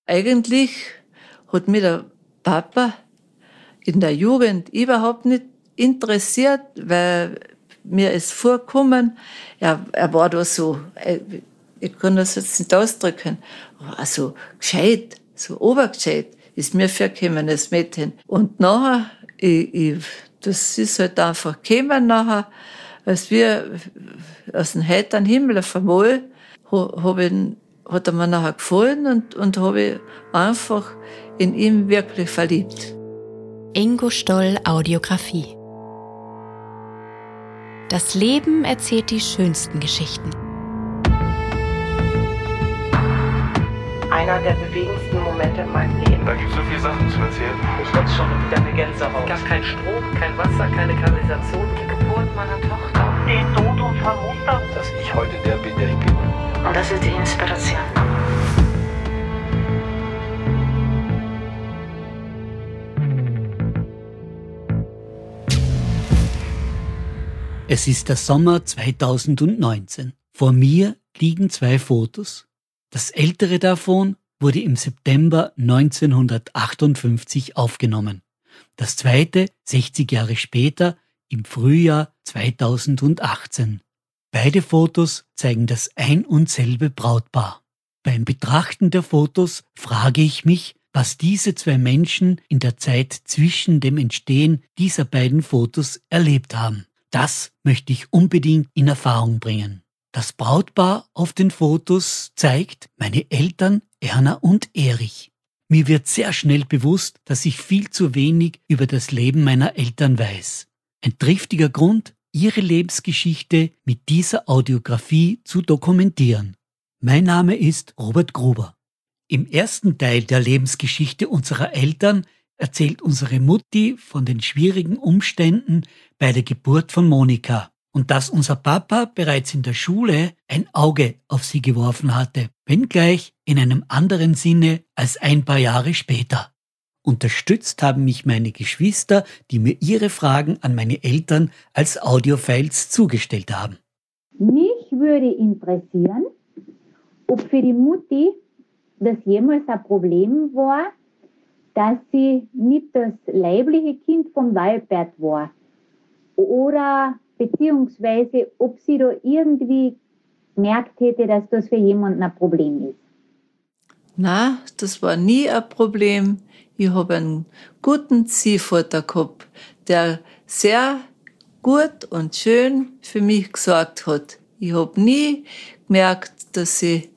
Eigentlich hat mich der Papa in der Jugend überhaupt nicht interessiert, weil mir ist vorgekommen, er war da so, ich kann das jetzt nicht ausdrücken, also gescheit, so obergescheit ist mir vorgekommen, das Mädchen. Und nachher, das ist halt einfach gekommen nachher, als wir aus dem heiteren Himmel auf einmal, hat er mir nachher gefallen und habe ich einfach in ihn wirklich verliebt. Ingo Stoll Audiografie. Das Leben erzählt die schönsten Geschichten. Einer der bewegendsten Momente in meinem Leben. Da gibt es so viele Sachen zu erzählen. Ich hätte schon wieder eine Gänsehaut. Es gab keinen Strom, kein Wasser, keine Kanalisation. Die Geburt meiner Tochter. Den Tod unserer Mutter. Dass ich heute der bin, der ich bin. Und das ist die Inspiration. Es ist der Sommer 2019. Vor mir liegen 2 Fotos. Das ältere davon wurde im September 1958 aufgenommen. Das zweite 60 Jahre später, im Frühjahr 2018. Beide Fotos zeigen das ein und selbe Brautpaar. Beim Betrachten der Fotos frage ich mich, was diese 2 Menschen in der Zeit zwischen dem Entstehen dieser beiden Fotos erlebt haben. Das möchte ich unbedingt in Erfahrung bringen. Das Brautpaar auf den Fotos zeigt meine Eltern Erna und Erich. Mir wird sehr schnell bewusst, dass ich viel zu wenig über das Leben meiner Eltern weiß. Ein triftiger Grund, ihre Lebensgeschichte mit dieser Audiografie zu dokumentieren. Mein Name ist Robert Gruber. Im ersten Teil der Lebensgeschichte unserer Eltern erzählt unsere Mutti von den schwierigen Umständen bei der Geburt von Monika und dass unser Papa bereits in der Schule ein Auge auf sie geworfen hatte, wenngleich in einem anderen Sinne als ein paar Jahre später. Unterstützt haben mich meine Geschwister, die mir ihre Fragen an meine Eltern als Audiofiles zugestellt haben. Mich würde interessieren, ob für die Mutti das jemals ein Problem war, dass sie nicht das leibliche Kind vom Walbert war. Oder beziehungsweise, ob sie da irgendwie gemerkt hätte, dass das für jemanden ein Problem ist. Na, das war nie ein Problem. Ich habe einen guten Ziehvater gehabt, der sehr gut und schön für mich gesorgt hat. Ich habe nie gemerkt, dass ich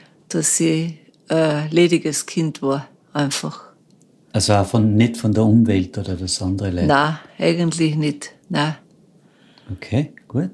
ein lediges Kind war, einfach. Also auch nicht von der Umwelt oder das andere Leid? Nein, eigentlich nicht. Nein. Okay, gut.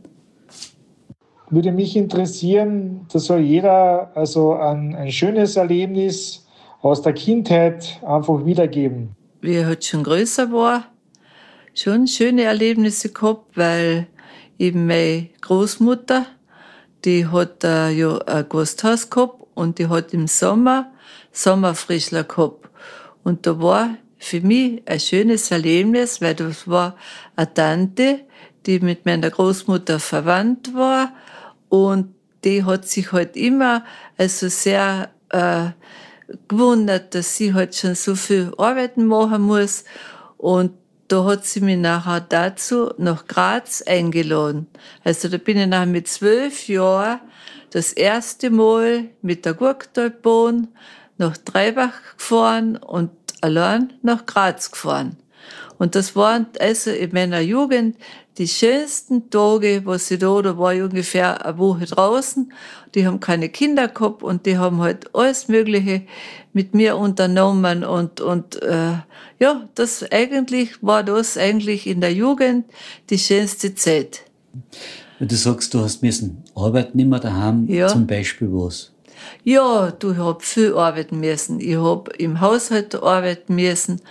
Würde mich interessieren, da soll jeder also ein schönes Erlebnis aus der Kindheit einfach wiedergeben. Wie ich halt schon größer war, schon schöne Erlebnisse gehabt, weil eben meine Großmutter, die hat ja ein Gasthaus gehabt und die hat im Sommer Sommerfrischler gehabt. Und da war für mich ein schönes Erlebnis, weil das war eine Tante, die mit meiner Großmutter verwandt war und die hat sich halt immer also sehr gewundert, dass sie halt schon so viel Arbeiten machen muss und da hat sie mich nachher dazu nach Graz eingeladen. Also da bin ich nachher mit 12 Jahren das erste Mal mit der Gurktalbahn nach Treibach gefahren und allein nach Graz gefahren. Und das waren also in meiner Jugend die schönsten Tage, was ich da war ich ungefähr eine Woche draußen. Die haben keine Kinder gehabt und die haben halt alles Mögliche mit mir unternommen und ja, das eigentlich in der Jugend die schönste Zeit. Du sagst, du hast müssen arbeiten nicht mehr daheim, ja. Zum Beispiel was? Ja, ich hab viel arbeiten müssen. Ich hab im Haushalt arbeiten müssen.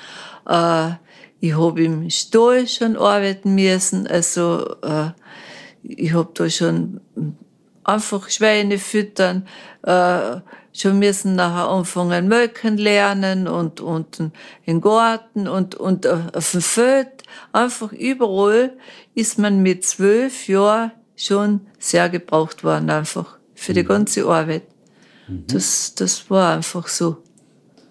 Ich hab im Stall schon arbeiten müssen. Also, ich hab da schon einfach Schweine füttern, schon müssen nachher anfangen melken lernen und im Garten und auf dem Feld. Einfach überall ist man mit 12 Jahren schon sehr gebraucht worden, einfach für die ganze Arbeit. Das war einfach so.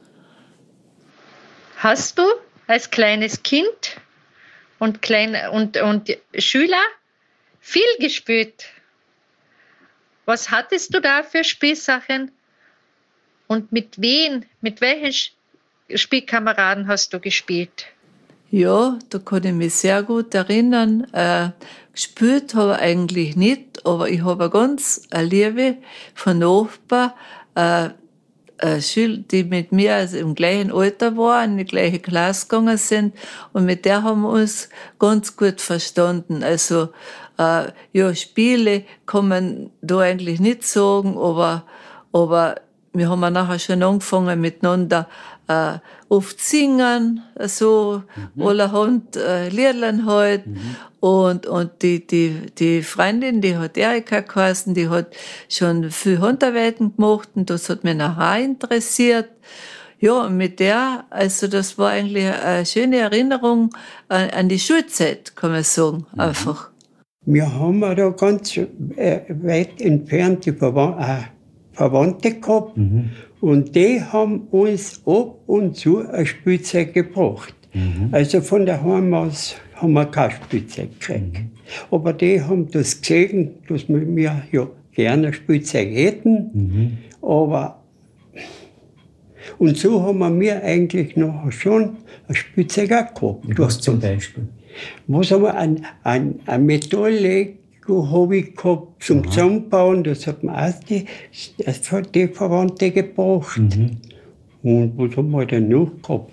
Hast du als kleines Kind und Schüler viel gespielt? Was hattest du da für Spielsachen? Und mit welchen Spielkameraden hast du gespielt? Ja, da kann ich mich sehr gut erinnern. Gespielt habe ich eigentlich nicht, aber ich habe eine Liebe von Nachbarn, Schüler, die mit mir also im gleichen Alter waren, in die gleiche Klasse gegangen sind, und mit der haben wir uns ganz gut verstanden. Also, ja, Spiele kann man da eigentlich nicht sagen, aber wir haben nachher schon angefangen miteinander, oft singen, so, allerhand, Liedlein halt. Und die Freundin, die hat Erika geheißen, die hat schon viel Handarbeiten gemacht, und das hat mich nachher auch interessiert. Ja, und mit der, also das war eigentlich eine schöne Erinnerung an die Schulzeit, kann man sagen, einfach. Wir haben da ganz weit entfernt die Verwandte gehabt, und die haben uns ab und zu ein Spielzeug gebracht. Also von daheim aus haben wir kein Spielzeug gekriegt. Aber die haben das gesehen, dass wir ja gerne ein Spielzeug hätten. Aber und so haben wir eigentlich noch schon ein Spielzeug auch gehabt. Was zum Beispiel? Was haben wir? Ein Metall-Lego habe ich gehabt zum Zusammenbauen. Das hat mir auch die Verwandte gebracht. Und was haben wir denn noch gehabt?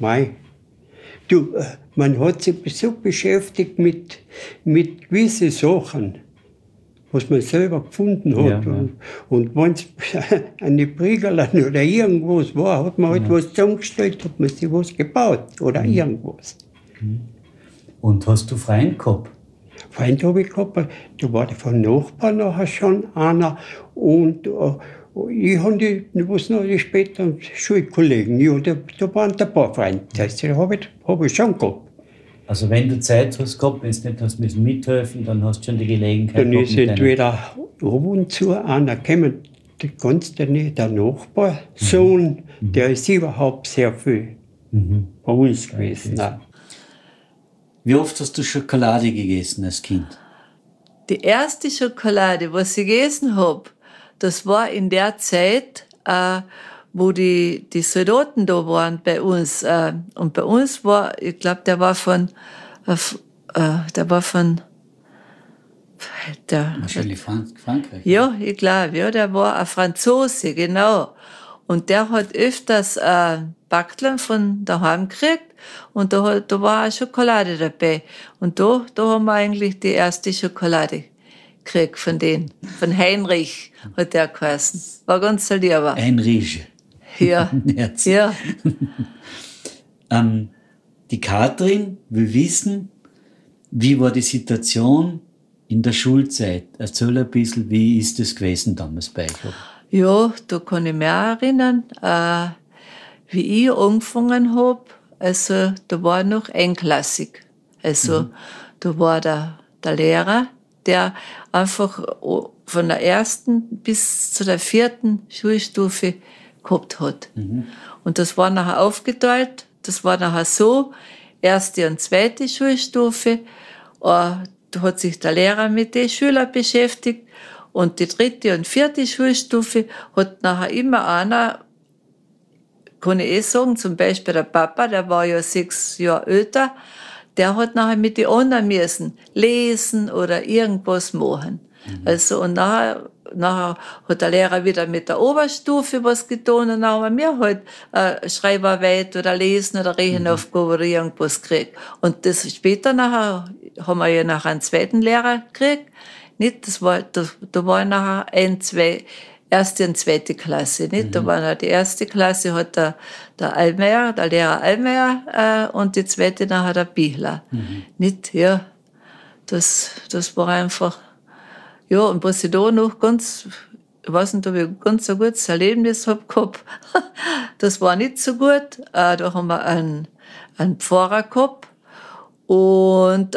Man hat sich so beschäftigt mit gewissen Sachen, was man selber gefunden hat. Ja. Und wenn es eine Priegerlein oder irgendwas war, hat man halt was zusammengestellt, hat man sich was gebaut oder irgendwas. Und hast du Freund gehabt? Freund habe ich gehabt, da war der von Nachbarn nachher schon einer, und ich habe die später Schulkollegen, ja, da waren ein paar Freunde, das habe ich schon gehabt. Also wenn du Zeit hast gehabt, wenn du nicht hast müssen mithelfen, dann hast du schon die Gelegenheit gehabt. Dann ist entweder ab und zu einer gekommen, der Nachbarsohn, der ist überhaupt sehr viel bei uns gewesen. Wie oft hast du Schokolade gegessen als Kind? Die erste Schokolade, was ich gegessen habe, das war in der Zeit, wo die Soldaten da waren bei uns. Und bei uns war, ich glaube, der war von wahrscheinlich Frankreich. Ja, ich glaube, ja, der war ein Franzose, genau. Und der hat öfters Backlein von daheim gekriegt, und da war auch Schokolade dabei. Und da haben wir eigentlich die erste Schokolade gekriegt von denen. Von Heinrich hat der geheißen. War ganz ein Lieber. Heinrich. Ja. Ja. Die Katrin will wissen, wie war die Situation in der Schulzeit? Erzähl ein bisschen, wie ist das gewesen damals bei euch? Ja, da kann ich mich auch erinnern, wie ich angefangen habe. Also, da war noch einklassig. Also, da war der Lehrer, der einfach von der ersten bis zu der 4. Schulstufe gehabt hat. Und das war nachher aufgeteilt. Das war nachher so, 1. und 2. Schulstufe, da hat sich der Lehrer mit den Schülern beschäftigt, und die 3. und 4. Schulstufe hat nachher immer einer, kann ich sagen, zum Beispiel der Papa, der war ja 6 Jahre älter, der hat nachher mit den anderen müssen lesen oder irgendwas machen. Also, und nachher hat der Lehrer wieder mit der Oberstufe was getan, und dann haben wir halt Schreibarbeit oder Lesen oder Rechenaufgabe oder irgendwas gekriegt. Und das später nachher haben wir ja nachher einen 2. Lehrer gekriegt. Nicht, da war nachher 1. und 2. Klasse, nicht? Da war noch die 1. Klasse, hat der Allmeier, der Lehrer Allmeier, und die 2. nachher der Bichler. Nicht? Ja. Das war einfach, ja, und was ich da noch ich weiß nicht, ob ich ganz ein gutes Erlebnis gehabt, das war nicht so gut. Da haben wir einen Pfarrer gehabt, und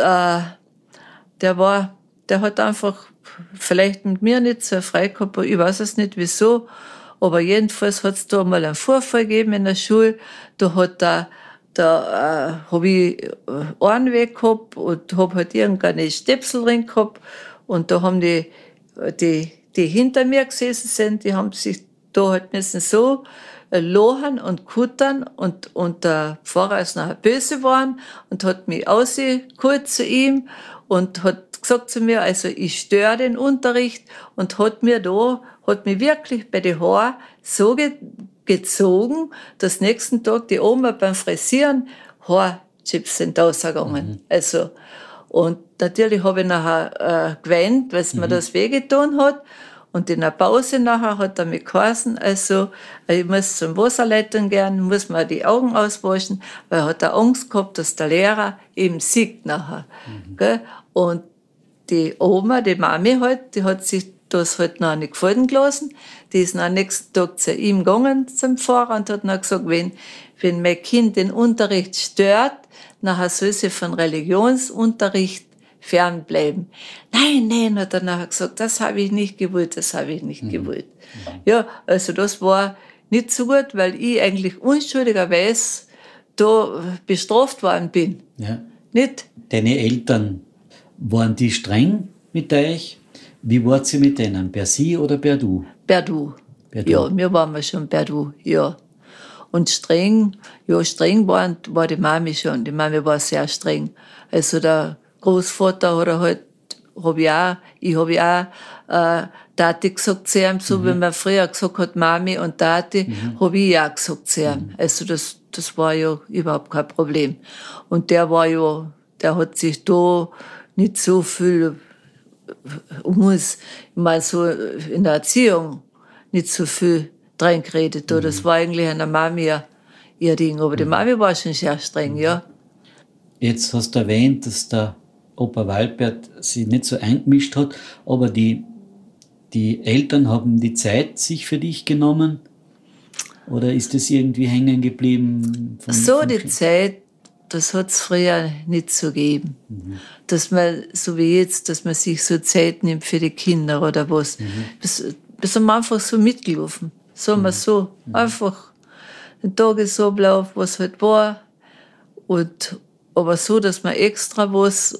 der hat einfach vielleicht mit mir nicht so frei gehabt, ich weiß es nicht wieso, aber jedenfalls hat es da mal einen Vorfall gegeben in der Schule, da da habe ich einen Weg gehabt und habe halt irgendeine Stöpsel drin gehabt. Und da haben die hinter mir gesessen sind, die haben sich da halt müssen so lochen und kuttern und der Pfarrer ist nachher böse geworden und hat mich rausgeholt zu ihm und hat gesagt zu mir, also ich störe den Unterricht und hat mir wirklich bei den Haaren so gezogen, dass nächsten Tag die Oma beim Frisieren Haarchips sind rausgegangen. Also, und natürlich habe ich nachher geweint, weil es mir das wehgetan hat. Und in der Pause nachher hat er mich geheißen, also ich muss zum Wasserleitung gehen, muss mir die Augen auswaschen, weil er hat Angst gehabt, dass der Lehrer eben sieht nachher. Gell? Und die Oma, die Mami halt, die hat sich das halt noch nicht gefallen gelassen. Die ist am nächsten Tag zu ihm gegangen, zum Pfarrer, und hat noch gesagt, wenn mein Kind den Unterricht stört, nachher soll sie von Religionsunterricht fernbleiben. Nein, hat er nachher gesagt, das habe ich nicht gewollt. Ja, also das war nicht so gut, weil ich eigentlich unschuldigerweise da bestraft worden bin. Ja. Nicht? Deine Eltern, waren die streng mit euch? Wie wart ihr mit denen? Per Sie oder per Du? Per Du. Ja, wir waren schon per Du, ja. Und streng war die Mami schon. Die Mami war sehr streng. Also der Großvater hat halt, ich habe ja auch Tati gesagt zu ihm, so wie man früher gesagt hat, Mami und Tati, habe ich ja gesagt zu ihm. Also das war ja überhaupt kein Problem. Und der hat sich da nicht so viel ich meine, so in der Erziehung nicht so viel drin geredet. Das war eigentlich an der Mami ihr Ding. Aber die Mami war schon sehr streng, ja. Jetzt hast du erwähnt, dass der Opa Walbert sich nicht so eingemischt hat, aber die Eltern haben die Zeit sich für dich genommen? Oder ist das irgendwie hängen geblieben? Die Zeit, das hat es früher nicht so gegeben. Dass man, so wie jetzt, dass man sich so Zeit nimmt für die Kinder oder was. Das haben wir einfach so mitgelaufen. Sagen wir so. Einfach den Tagesablauf, was halt war. Aber so, dass wir extra was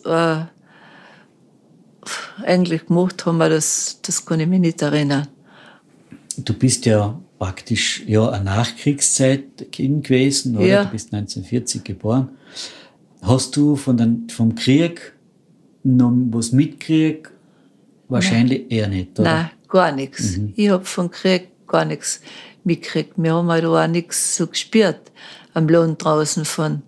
eigentlich gemacht haben, das kann ich mich nicht erinnern. Du bist ja praktisch eine Nachkriegszeit-Kind gewesen, oder? Ja. Du bist 1940 geboren. Hast du vom Krieg noch was mitgekriegt? Wahrscheinlich eher nicht, oder? Nein, gar nichts. Ich habe vom Krieg gar nichts mitgekriegt. Wir haben halt auch nichts so gespürt am Land draußen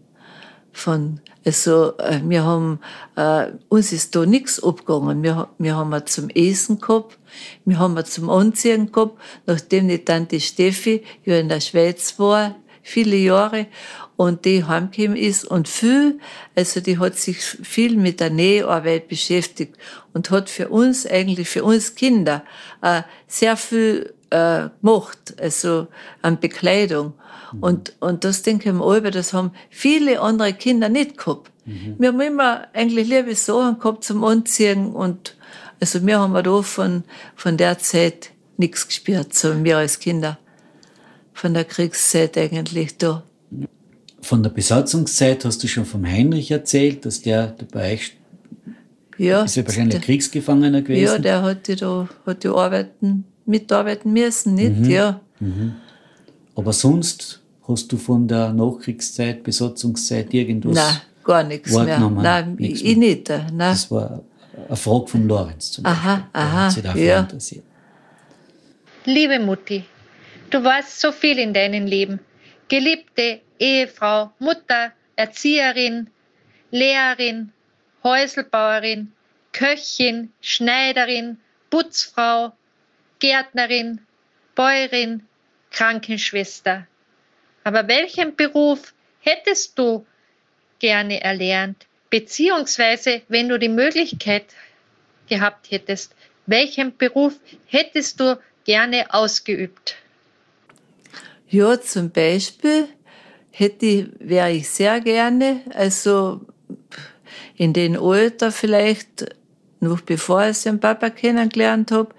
also, wir haben, uns ist da nichts abgegangen. Wir haben zum Essen gehabt, wir haben zum Anziehen gehabt, nachdem die Tante Steffi ja in der Schweiz war, viele Jahre, und die heimgekommen ist und die hat sich viel mit der Näharbeit beschäftigt und hat für uns Kinder, sehr viel gemacht, also an Bekleidung. Und das denke ich mir alle, das haben viele andere Kinder nicht gehabt. Wir haben immer eigentlich liebe Sachen gehabt zum Anziehen und also wir haben da von der Zeit nichts gespürt, so wir als Kinder. Von der Kriegszeit eigentlich da. Von der Besatzungszeit hast du schon vom Heinrich erzählt, dass der bei euch ist ja wahrscheinlich ein Kriegsgefangener gewesen. Ja, der hat mitarbeiten müssen, nicht? Ja. Aber sonst hast du von der Nachkriegszeit, Besatzungszeit irgendwas? Nein, gar nichts mehr. Nein, nichts ich mehr. nicht. Nein. Das war eine Frage von Lorenz zum Beispiel. Der hat sich dafür interessiert. Liebe Mutti, du warst so viel in deinem Leben. Geliebte Ehefrau, Mutter, Erzieherin, Lehrerin, Häuselbauerin, Köchin, Schneiderin, Putzfrau, Gärtnerin, Bäuerin, Krankenschwester. Aber welchen Beruf hättest du gerne erlernt? Beziehungsweise, wenn du die Möglichkeit gehabt hättest, welchen Beruf hättest du gerne ausgeübt? Ja, zum Beispiel wäre ich sehr gerne, also in den Alter vielleicht, noch bevor ich den Papa kennengelernt habe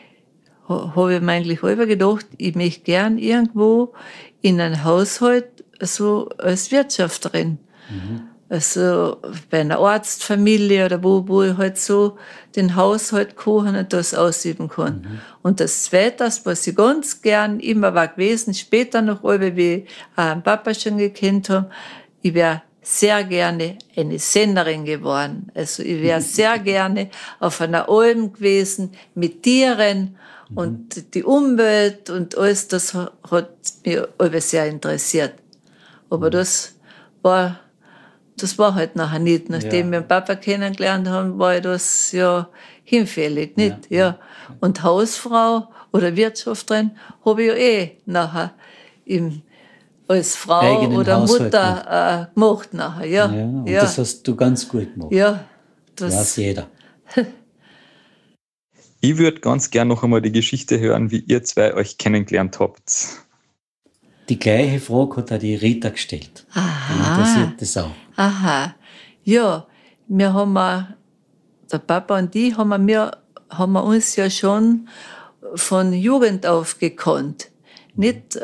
ich mir eigentlich selber gedacht, ich möchte gern irgendwo in einem Haushalt so als Wirtschafterin. Also bei einer Arztfamilie oder wo ich halt so den Haushalt kochen und das ausüben kann. Und das Zweite, was ich ganz gern immer war gewesen, später noch, wie ich einen Papa schon gekannt habe, ich wäre sehr gerne eine Sennerin geworden. Also ich wäre sehr gerne auf einer Alm gewesen mit Tieren und die Umwelt und alles, das hat mich alles sehr interessiert. Aber das war halt nachher nicht. Nachdem wir den Papa kennengelernt haben, war ich das ja hinfällig, nicht? Ja. Und Hausfrau oder Wirtschafterin habe ich ja nachher als Frau Eigenen oder Haushalt Mutter gemacht nachher, ja. Und das hast du ganz gut gemacht. Ja. Das weiß jeder. Ich würde ganz gern noch einmal die Geschichte hören, wie ihr zwei euch kennengelernt habt. Die gleiche Frage hat auch die Rita gestellt. Die interessiert das auch. Aha. Ja, wir haben der Papa und ich haben wir uns ja schon von Jugend auf gekannt. Nicht,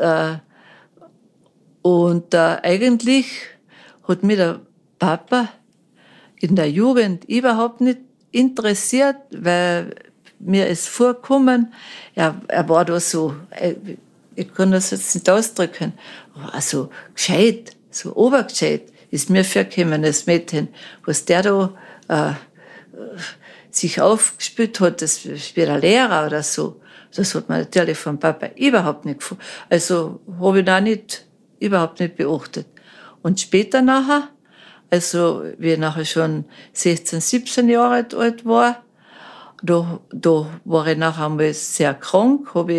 und eigentlich hat mich der Papa in der Jugend überhaupt nicht interessiert, weil mir ist vorgekommen, er war da so, ich kann das jetzt nicht ausdrücken, also gescheit, so obergescheit ist mir vorgekommen, das Mädchen, was der da sich aufgespielt hat, das ist wie ein Lehrer oder so. Das hat mir natürlich vom Papa überhaupt nicht gefallen. Also habe ich da überhaupt nicht beachtet. Und später nachher, also wie ich nachher schon 16, 17 Jahre alt war, da war ich nachher einmal sehr krank, habe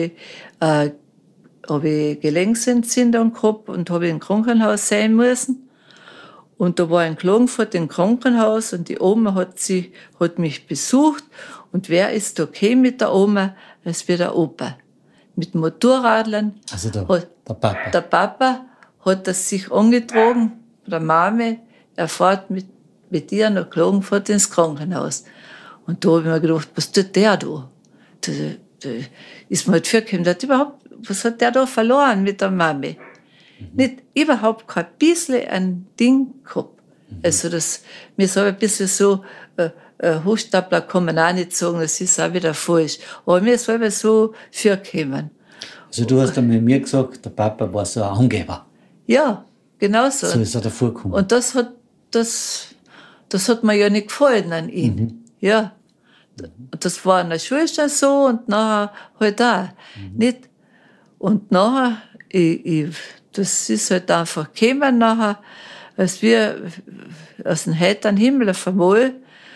ich Gelenksentzündung gehabt und habe im Krankenhaus sein müssen. Und da war in Klagenfurt im Krankenhaus und die Oma hat mich besucht. Und wer ist da gekommen mit der Oma? Es wird der Opa. Mit Motorradlern. Also der Papa. Der Papa hat das sich angetragen, der Mame, er fährt mit ihr nach Klagenfurt ins Krankenhaus. Und da habe ich mir gedacht, was tut der da? Da ist mir halt vorgekommen, was hat der da verloren mit der Mami? Nicht überhaupt kein bisschen ein Ding gehabt. Also mir ist aber ein bisschen so, Hochstapler kann man auch nicht sagen, das ist auch wieder falsch. Aber mir ist aber so vorgekommen. Also du hast dann mit mir gesagt, der Papa war so ein Angeber. Ja, genau so. So ist er da vorgekommen. Und das hat mir ja nicht gefallen an ihm. Ja. Das war in der Schule schon so und nachher halt auch. Nicht? Und nachher, das ist halt einfach gekommen nachher, als wir aus dem heiteren Himmel auf einmal,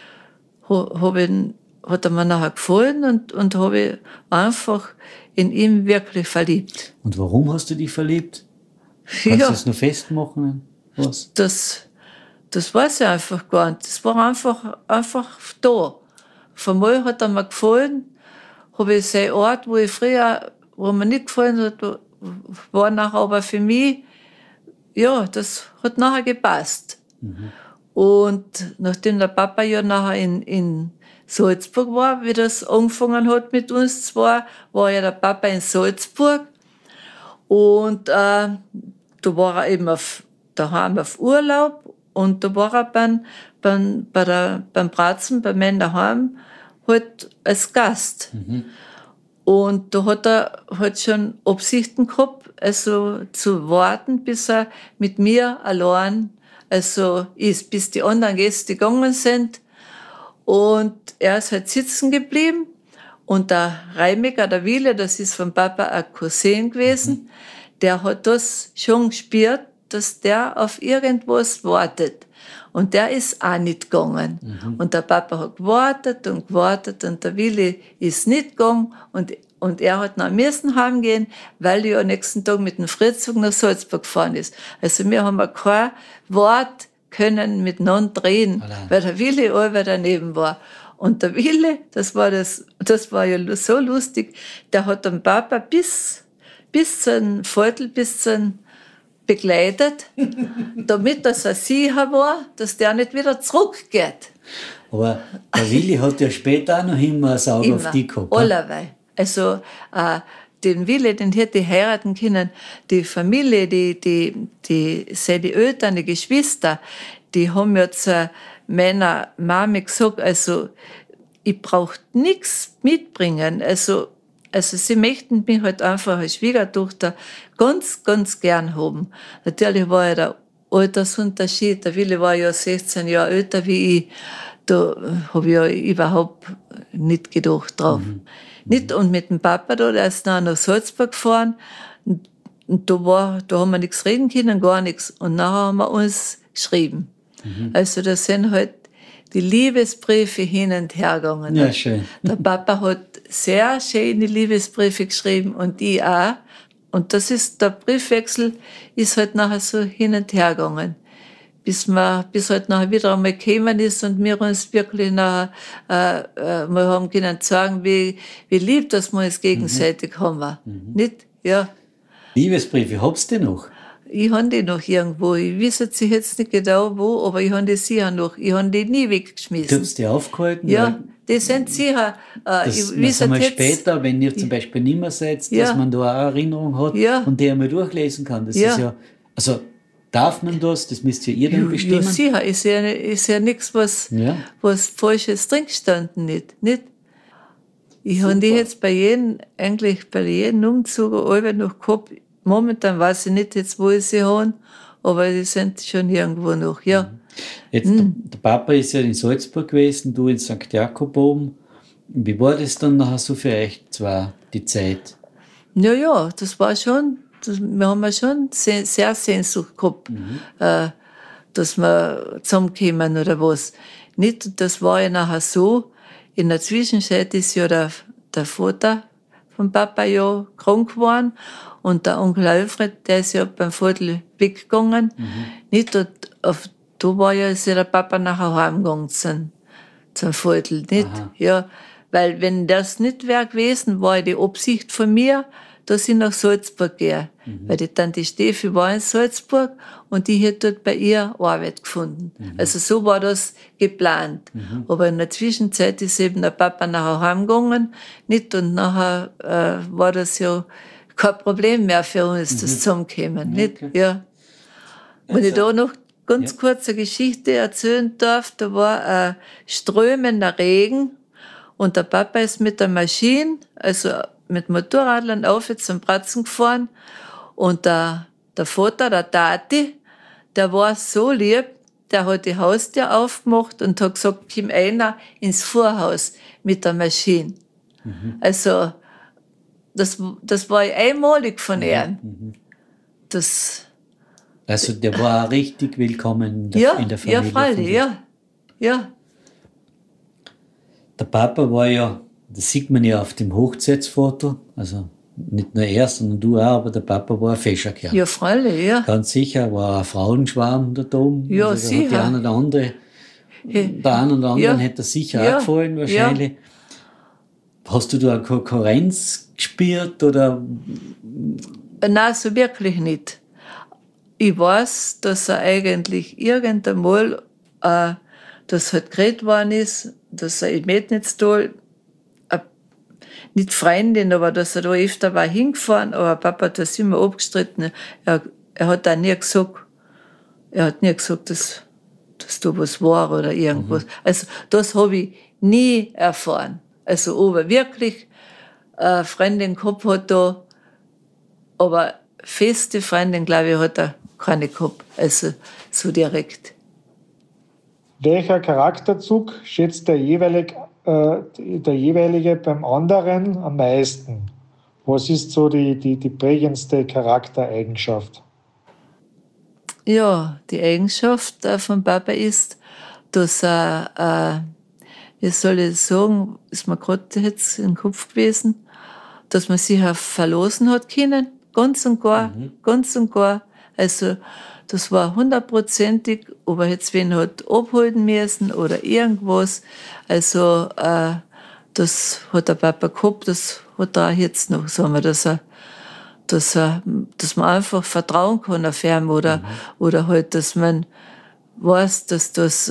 hat er mir nachher gefallen und habe ich einfach in ihm wirklich verliebt. Und warum hast du dich verliebt? Kannst du das noch festmachen? Was? Das weiß ich einfach gar nicht. Das war einfach da. Auf einmal hat er mir gefallen, habe ich seinen Ort, wo mir nicht gefallen hat, war nachher aber für mich, ja, das hat nachher gepasst. Und nachdem der Papa ja nachher in Salzburg war, wie das angefangen hat mit uns zwei, war ja der Papa in Salzburg. Und da war er eben daheim auf Urlaub und da war er beim Bratzen, bei mir daheim, halt als Gast. Und da hat er halt schon Absichten gehabt, also zu warten, bis er mit mir allein ist, bis die anderen Gäste gegangen sind. Und er ist halt sitzen geblieben. Und der Reimecker, der Wille, das ist vom Papa ein Cousin gewesen, der hat das schon gespürt, dass der auf irgendwas wartet. Und der ist auch nicht gegangen. Und der Papa hat gewartet und der Willi ist nicht gegangen und er hat nach müssen heimgehen, weil er am nächsten Tag mit dem Fritzzug nach Salzburg gefahren ist. Also wir haben kein Wort können miteinander reden, weil der Willi allweil daneben war. Und der Willi, das war ja so lustig, der hat den Papa bis zum Viertel, bis zum begleitet, damit er sicher war, dass der nicht wieder zurückgeht. Aber der Willi hat ja später auch noch immer ein Auge auf dich gehabt. Allerweil. Also den Wille, den hätte ich heiraten können. Die Familie, seine Eltern, die Geschwister, die haben ja zu meiner Mama gesagt, also, ich brauche nichts mitbringen. Also, sie möchten mich halt einfach als Schwiegertochter ganz, ganz gern haben. Natürlich war ja der Altersunterschied. Der Willi war ja 16 Jahre älter wie ich. Da habe ich ja überhaupt nicht gedacht drauf. Nicht? Und mit dem Papa da, der ist dann nach Salzburg gefahren. Und da haben wir nichts reden können, gar nichts. Und nachher haben wir uns geschrieben. Also da sind halt die Liebesbriefe hin und her gegangen. Ja, schön. Der Papa hat sehr schöne Liebesbriefe geschrieben und ich auch. Und der Briefwechsel ist halt nachher so hin und her gegangen. Bis halt nachher wieder einmal gekommen ist und wir uns wirklich nachher, wir haben können sagen, wie lieb, dass wir uns gegenseitig haben. Nicht? Ja. Liebesbriefe, habst du noch? Ich habe die noch irgendwo. Ich weiß jetzt nicht genau wo, aber ich habe die sicher noch. Ich habe die nie weggeschmissen. Du hast die aufgehalten? Ja, die sind sicher. Das mal später, wenn ihr zum Beispiel nicht mehr seid, dass man da auch Erinnerung hat und die einmal durchlesen kann. Das ist ja, also darf man das? Das müsst ihr dann bestimmen. Ja, sicher. Ist ja nichts, was Falsches drin gestanden, nicht? Ich habe die jetzt bei jedem Umzug alle noch gehabt. Momentan weiß ich nicht jetzt, wo ich sie habe, aber die sind schon irgendwo noch, ja. Jetzt, der Papa ist ja in Salzburg gewesen, du in St. Jakob oben. Wie war das dann nachher so für euch zwei, die Zeit? Ja, das war schon, wir haben ja schon sehr Sehnsucht gehabt, dass wir zusammenkommen oder was. Nicht, das war ja nachher so, in der Zwischenzeit ist ja der Vater vom Papa ja krank geworden. Und der Onkel Alfred, der ist ja beim Viertel weggegangen. Nicht? Und da war ja der Papa nachher heimgegangen zum Viertel. Nicht? Ja, weil wenn das nicht wäre gewesen, war die Absicht von mir, dass ich nach Salzburg gehe. Weil die Tante Steffi war in Salzburg und die hat dort bei ihr Arbeit gefunden. Also so war das geplant. Aber in der Zwischenzeit ist eben der Papa nachher heimgegangen. Nicht? Und nachher war das ja kein Problem mehr für uns, das Zusammenkommen, nicht? Ja. Wenn ich da noch ganz kurz eine Geschichte erzählen darf, da war ein strömender Regen und der Papa ist mit der Maschine, also mit Motorradlern auf zum Pratzen gefahren und der Vater, der Tati, der war so lieb, der hat die Haustür aufgemacht und hat gesagt, komm einer ins Vorhaus mit der Maschine. Also, das war einmalig von ihm. Also der war richtig willkommen in der Familie. Ja, freilich, ja. Der Papa war ja, das sieht man ja auf dem Hochzeitsfoto, also nicht nur er, sondern du auch, aber der Papa war ein Fescherkerl. Ja, freilich, ja. Ganz sicher, war ein Frauenschwarm da oben. Ja, also sicher. Der eine oder andere hätte er sicher auch gefallen wahrscheinlich. Ja. Hast du da eine Konkurrenz gespürt oder? Nein, so wirklich nicht. Ich weiß, dass er eigentlich irgendeinmal, dass halt geredet worden ist, dass er im Metnitztal, nicht Freundin, aber dass er da öfter war hingefahren, aber Papa hat das immer abgestritten. Er hat auch nie gesagt, dass da was war oder irgendwas. Also das habe ich nie erfahren. Also ob er wirklich eine Freundin gehabt hat da, aber feste Freundin, glaube ich, hat er keine gehabt. Also so direkt. Welcher Charakterzug schätzt der jeweilige beim anderen am meisten? Was ist so die prägendste Charaktereigenschaft? Ja, die Eigenschaft von Papa ist, dass er, wie soll ich sagen, ist mir gerade jetzt im Kopf gewesen, dass man sich verlassen hat können, ganz und gar. Also, das war 100%ig, ob er jetzt wen hat abholen müssen oder irgendwas. Also, das hat der Papa gehabt, das hat er auch jetzt noch, sagen wir, dass man einfach vertrauen kann auf ihn oder halt, dass man weiß, dass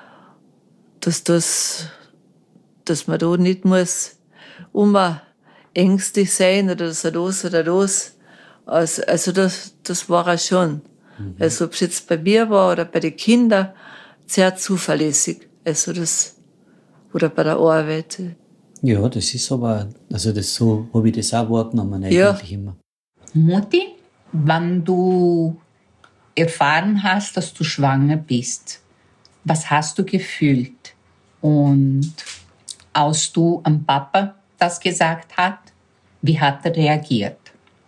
man da nicht muss ängstlich sein oder so das oder das. Also das war er schon. Also ob es jetzt bei mir war oder bei den Kindern, sehr zuverlässig. Also das, oder bei der Arbeit. Ja, das ist aber, also das so habe ich das auch wahrgenommen eigentlich immer. Mutti, wann du erfahren hast, dass du schwanger bist, was hast du gefühlt? Und als du am Papa das gesagt hat, wie hat er reagiert?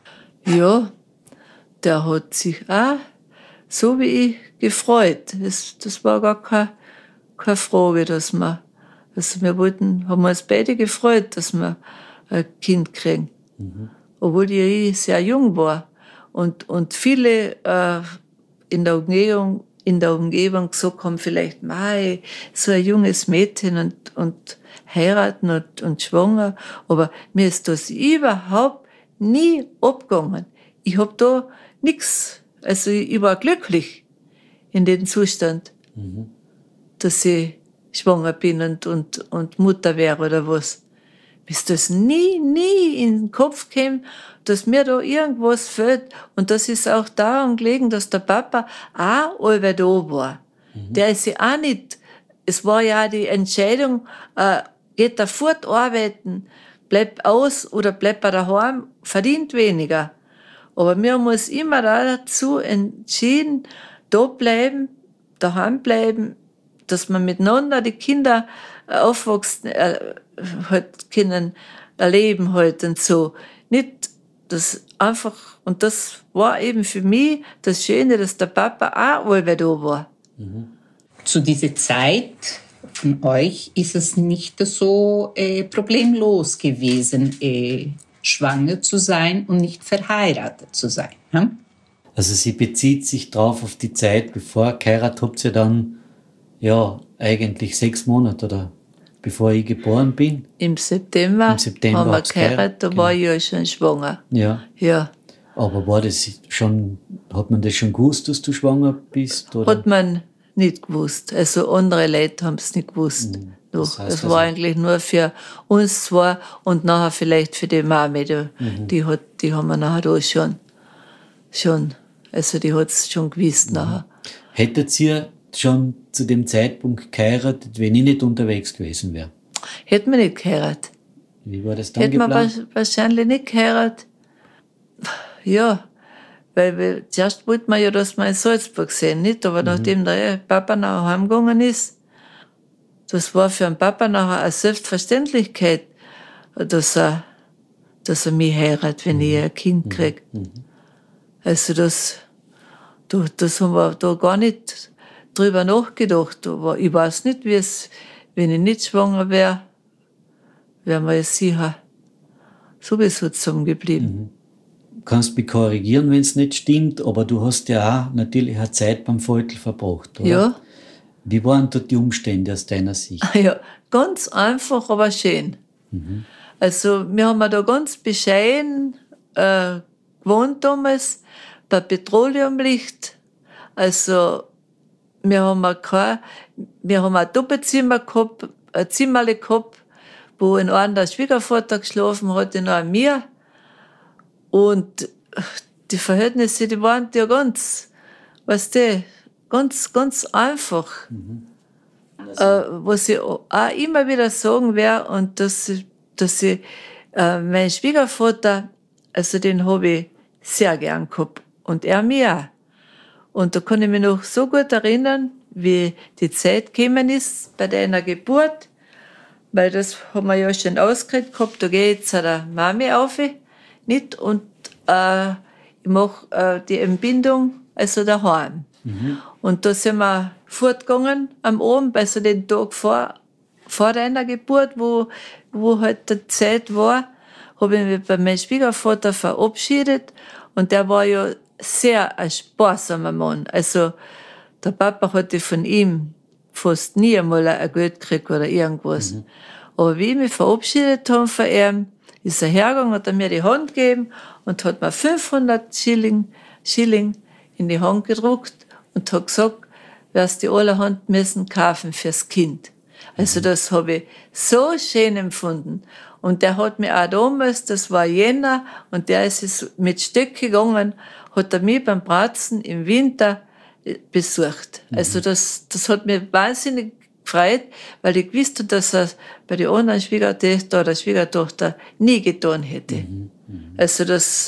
Ja, der hat sich auch so wie ich gefreut. Das war gar keine Frage, dass wir haben uns beide gefreut, dass wir ein Kind kriegen. Obwohl ich sehr jung war. Und viele in der Umgebung gesagt haben, vielleicht mei, so ein junges Mädchen und heiraten und schwanger. Aber mir ist das überhaupt nie abgegangen. Ich hab da nichts. Also ich war glücklich in dem Zustand, dass ich schwanger bin und Mutter wäre oder was. Mir ist das nie in den Kopf gekommen, dass mir da irgendwas fehlt. Und das ist auch daran gelegen, dass der Papa auch allweil da war. Der ist ja auch nicht, es war ja die Entscheidung, geht er fort arbeiten, bleibt aus oder bleibt er daheim, verdient weniger. Aber wir haben uns immer dazu entschieden, da bleiben, daheim bleiben, dass wir miteinander die Kinder aufwachsen, halt können erleben halt und so. Nicht das einfach, und das war eben für mich das Schöne, dass der Papa auch allweil da war. Zu dieser Zeit von euch ist es nicht so problemlos gewesen, schwanger zu sein und nicht verheiratet zu sein. Hm? Also sie bezieht sich drauf auf die Zeit, bevor ihr geheiratet habt, ihr dann, ja, eigentlich 6 Monate oder bevor ich geboren bin. Im September haben wir geheiratet, da war ich ja schon schwanger. Ja. Aber war das schon, hat man das schon gewusst, dass du schwanger bist? Oder? Hat man nicht gewusst. Also andere Leute haben es nicht gewusst. Das heißt, war eigentlich nur für uns zwei und nachher vielleicht für die Mami. Die haben wir nachher da schon. Also die hat es schon gewusst nachher. Hättet ihr schon zu dem Zeitpunkt geheiratet, wenn ich nicht unterwegs gewesen wäre? Hätten wir nicht geheiratet. Wie war das dann geplant? Hätten wir wahrscheinlich nicht geheiratet. Ja, weil zuerst wollten wir ja, dass wir in Salzburg sehen, nicht? Aber nachdem der Papa nachher heimgegangen ist, das war für den Papa nachher eine Selbstverständlichkeit, dass er mich heiratet, wenn ich ein Kind kriege. Also das haben wir da gar nicht drüber nachgedacht. Aber ich weiß nicht, wie es, wenn ich nicht schwanger wäre, wären wir jetzt sicher sowieso zusammengeblieben. Kannst mich korrigieren, wenn es nicht stimmt, aber du hast ja auch natürlich eine Zeit beim Vogel verbracht, oder? Ja. Wie waren dort die Umstände aus deiner Sicht? Ja, ganz einfach, aber schön. Also wir haben da ganz bescheiden gewohnt damals, bei Petroleumlicht. Also wir haben ein Doppelzimmer gehabt, ein Zimmerle gehabt, wo in einem der Schwiegervater geschlafen hat, in einem mir. Und die Verhältnisse, die waren ja ganz, weißt du, ganz einfach. Was ich auch immer wieder sagen werde, und dass ich mein Schwiegervater, also den habe ich sehr gern gehabt. Und er mir auch. Und da kann ich mich noch so gut erinnern, wie die Zeit gekommen ist bei deiner Geburt, weil das haben wir ja schon ausgeredet gehabt, da gehe ich zu der Mami auf, nicht? Und ich mache die Entbindung, also daheim. Und da sind wir fortgegangen am Abend, also den Tag vor deiner Geburt, wo halt die Zeit war, habe ich mich bei meinem Schwiegervater verabschiedet und der war ja sehr ein sparsamer Mann. Also der Papa hatte von ihm fast nie einmal ein Geld gekriegt oder irgendwas. Aber wie ich mich verabschiedet habe von ihm, ist er hergegangen, hat er mir die Hand gegeben und hat mir 500 Schilling in die Hand gedruckt und hat gesagt, wirst die allerhand müssen kaufen fürs Kind. Also das habe ich so schön empfunden. Und der hat mich auch damals, das war Jänner, und der ist es mit Stöcke gegangen, hat er mich beim Bratzen im Winter besucht. Also das hat mich wahnsinnig gefreut, weil ich gewusst habe, dass er bei den anderen Schwiegertöchter oder Schwiegertochter nie getan hätte. Also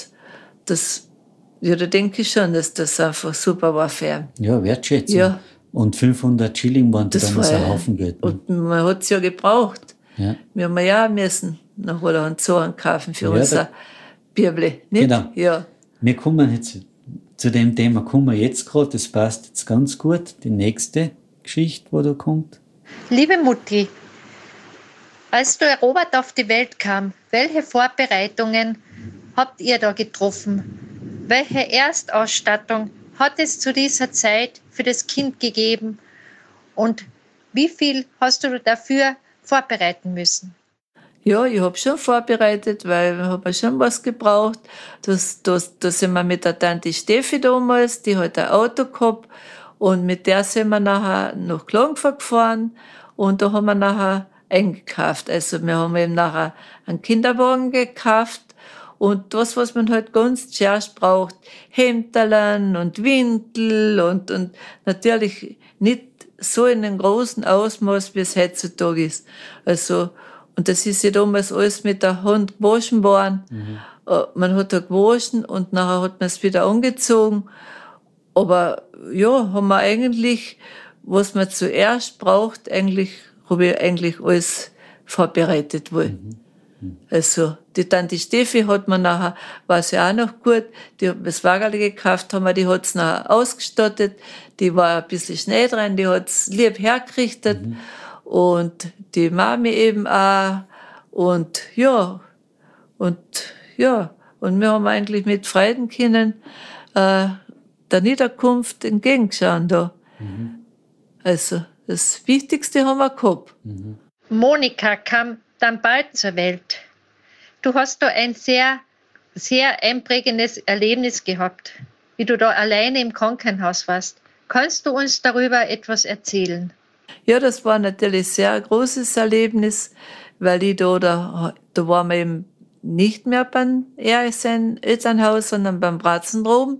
ja, da denke ich schon, dass das einfach super war für ihn. Ja, Wertschätzung. Ja. Und 500 Schilling waren damals ein Haufen Geld. Und man hat es ja gebraucht. Ja. Wir haben ja auch müssen nach Holland Zonen kaufen für unser Bierble. Nicht? Genau. Ja. Wir kommen jetzt zu dem Thema, jetzt gerade, das passt jetzt ganz gut. Die nächste Geschichte, wo da kommt. Liebe Mutti, als der Robert auf die Welt kam, welche Vorbereitungen habt ihr da getroffen? Welche Erstausstattung hat es zu dieser Zeit für das Kind gegeben? Und wie viel hast du dafür vorbereiten müssen? Ja, ich habe schon vorbereitet, weil wir haben schon was gebraucht. Da sind wir mit der Tante Steffi damals, die hat ein Auto gehabt, und mit der sind wir nachher nach Klagenfurt gefahren, und da haben wir nachher eingekauft. Also wir haben eben nachher einen Kinderwagen gekauft, und das, was man halt ganz zuerst braucht, Hemderlein und Windel und natürlich nicht so in einem großen Ausmaß, wie es heutzutage ist. Also, und das ist ja damals alles mit der Hand gewaschen worden. Man hat da gewaschen und nachher hat man es wieder angezogen. Aber ja, haben wir eigentlich, was man zuerst braucht, habe ich eigentlich alles vorbereitet wohl. Also, die Tante Steffi hat mir nachher, war sie auch noch gut, die hat mir das Wagerli gekauft, die hat's nachher ausgestattet, die war ein bisschen Schnee dran, die hat's lieb hergerichtet, und die Mami eben auch, und wir haben eigentlich mit Freuden können, der Niederkunft entgegenschauen da. Also, das Wichtigste haben wir gehabt. Monika kam dann bald zur Welt. Du hast da ein sehr, sehr einprägendes Erlebnis gehabt, wie du da alleine im Krankenhaus warst. Kannst du uns darüber etwas erzählen? Ja, das war natürlich ein sehr großes Erlebnis, weil ich da waren wir eben nicht mehr beim Elternhaus, sondern beim Bratzenroben.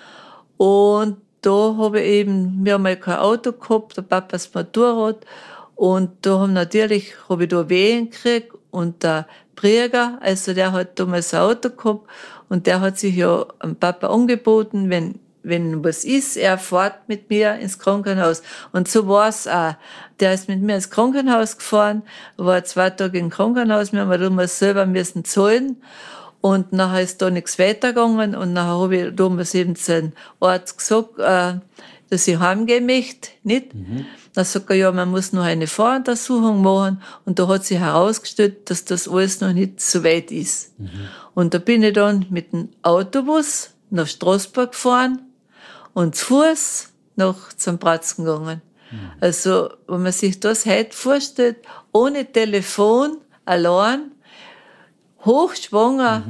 Und da habe ich eben, wir haben mal kein Auto gehabt, der Papa das Motorrad. Und da habe ich da Wehen gekriegt, und der Prieger, also der hat damals ein Auto gehabt, und der hat sich ja am Papa angeboten, wenn was ist, er fährt mit mir ins Krankenhaus. Und so war's auch. Der ist mit mir ins Krankenhaus gefahren, war 2 Tage im Krankenhaus, wir haben damals selber müssen zahlen. Und nachher ist da nichts weitergegangen, und nachher habe ich damals eben zu einem Arzt gesagt, dass ich heimgehen möchte, nicht? Dann sagt er, ja, man muss noch eine Voruntersuchung machen, und da hat sich herausgestellt, dass das alles noch nicht so weit ist. Und da bin ich dann mit dem Autobus nach Straßburg gefahren und zu Fuß zum Bratzen gegangen. Also, wenn man sich das heute vorstellt, ohne Telefon, allein, hochschwanger,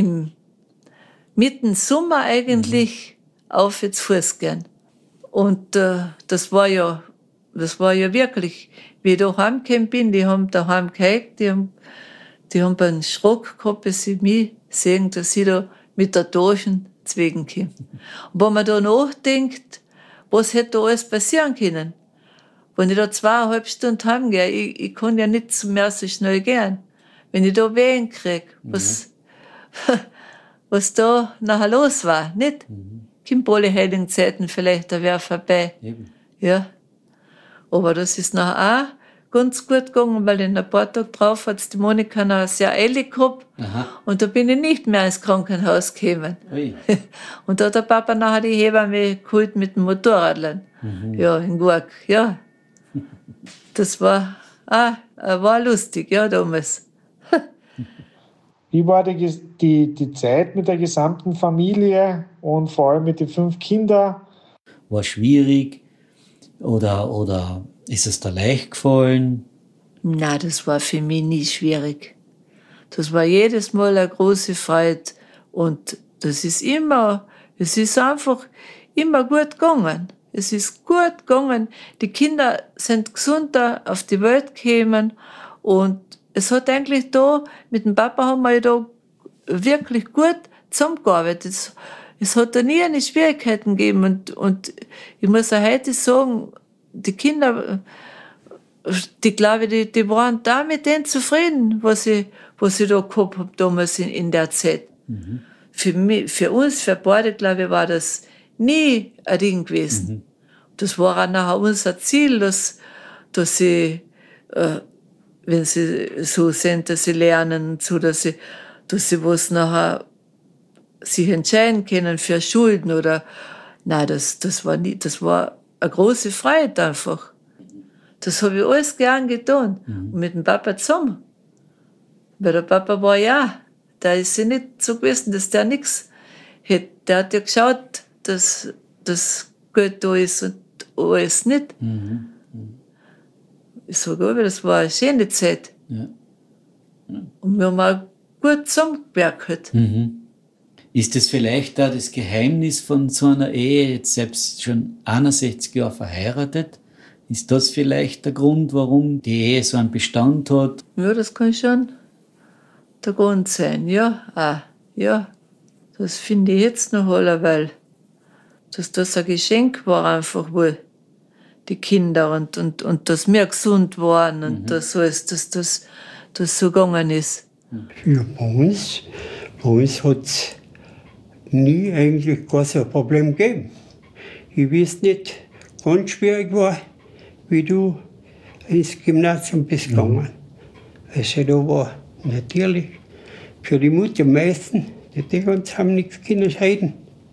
mitten Sommer eigentlich, auf jetzt Fuß gehen. Und das war ja wirklich, wie ich da heimgekommen bin, die haben daheim gehakt, die haben einen Schrock gehabt, bis sie mich sehen, dass ich da mit der Tasche zwegen komme. Und wenn man da nachdenkt, was hätte da alles passieren können? Wenn ich da 2,5 Stunden heimgehe, ich kann ja nicht mehr so schnell gehen. Wenn ich da Wehen kriege, was da nachher los war, nicht? Kommt alle heiligen Zeiten vielleicht, da wäre vorbei. Ja. Aber das ist nachher auch ganz gut gegangen, weil in ein paar Tage drauf hat die Monika noch sehr eilig gehabt. Und da bin ich nicht mehr ins Krankenhaus gekommen. Und da hat der Papa nachher die Hebamme geholt mit dem Motorradlein. Ja, in Gurk, ja. Das war lustig, ja, damals. Wie war die Zeit mit der gesamten Familie und vor allem mit den 5 Kindern? War schwierig oder ist es da leicht gefallen? Na, das war für mich nie schwierig. Das war jedes Mal eine große Freude, und es ist einfach immer gut gegangen. Es ist gut gegangen. Die Kinder sind gesunder auf die Welt gekommen. Und es hat eigentlich da, mit dem Papa haben wir da wirklich gut zusammengearbeitet. Es hat da nie eine Schwierigkeiten gegeben. Und ich muss auch heute sagen, die Kinder, die glaube ich, die waren da mit denen zufrieden, was ich da gehabt habe damals in der Zeit. Mhm. Für uns, für beide, glaube ich, war das nie ein Ding gewesen. Mhm. Das war auch nachher unser Ziel, dass sie, wenn sie so sind, dass sie lernen, so, dass sie was nachher sich entscheiden können für Schulden oder, nein, das war eine große Freiheit einfach. Das habe ich alles gern getan. Mhm. Und mit dem Papa zusammen. Weil der Papa war da ist ja nicht so gewesen, dass der nichts hätte. Der hat ja geschaut, dass das Geld da ist und alles nicht. Mhm. Ich sage aber, das war eine schöne Zeit. Ja. Ja. Und wir haben auch gut zusammengewerkt. Mhm. Ist das vielleicht auch das Geheimnis von so einer Ehe, jetzt selbst schon 61 Jahre verheiratet? Ist das vielleicht der Grund, warum die Ehe so einen Bestand hat? Ja, das kann schon der Grund sein, ja. Ja, das finde ich jetzt noch alle, weil das ein Geschenk war einfach wohl, die Kinder und dass wir gesund waren und dass alles, dass das so gegangen ist. Ja, bei uns hat es nie eigentlich gar so ein Problem gegeben. Ich weiß nicht, ganz schwierig war, wie du ins Gymnasium bist gegangen. Also da war natürlich für die Mutter am meisten, die ganz haben nichts können scheiden.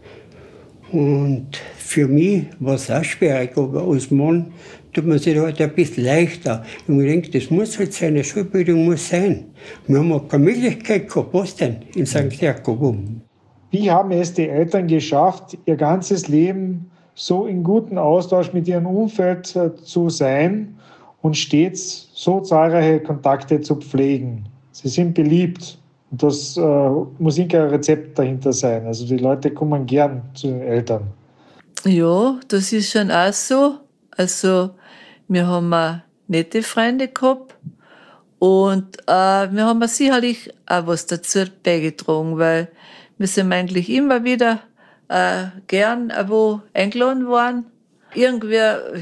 Und für mich war es auch schwierig, aber als Mann tut man sich halt ein bisschen leichter. Und ich denke, das muss halt sein, eine Schulbildung muss sein. Wir haben auch keine Möglichkeit gehabt, was denn in St. Jakob. Wie haben es die Eltern geschafft, ihr ganzes Leben so in guten Austausch mit ihrem Umfeld zu sein und stets so zahlreiche Kontakte zu pflegen? Sie sind beliebt. Und das muss ein Rezept dahinter sein. Also die Leute kommen gern zu den Eltern. Ja, das ist schon auch so. Also wir haben auch nette Freunde gehabt und wir haben sicherlich auch was dazu beigetragen, weil wir sind eigentlich immer wieder gern wo eingeladen worden. Irgendwer,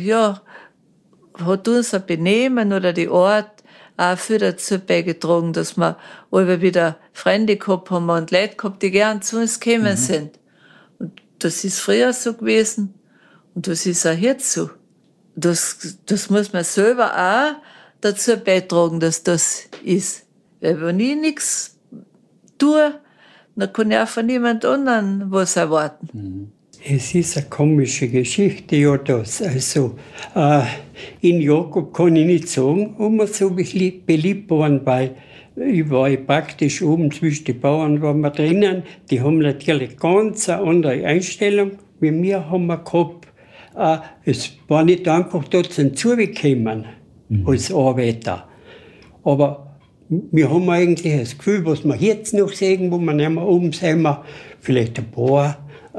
hat uns ein Benehmen oder die Art auch viel dazu beigetragen, dass wir alle wieder Freunde gehabt haben und Leute gehabt, die gern zu uns gekommen sind. Und das ist früher so gewesen und das ist auch jetzt so. Das muss man selber auch dazu beitragen, dass das ist. Weil wenn ich nichts tue, dann kann ich auch von niemand anderen was erwarten. Es ist eine komische Geschichte, ja, das. Also, in Jakob kann ich nicht sagen, ob wir so beliebt waren, weil ich war praktisch oben zwischen den Bauern waren wir drinnen. Die haben natürlich ganz eine andere Einstellung. Wie wir haben wir gehabt, es war nicht einfach dort zugekommen als Arbeiter. Aber wir haben eigentlich das Gefühl, was wir jetzt noch sehen, wo wir nicht mehr oben sind, vielleicht ein paar.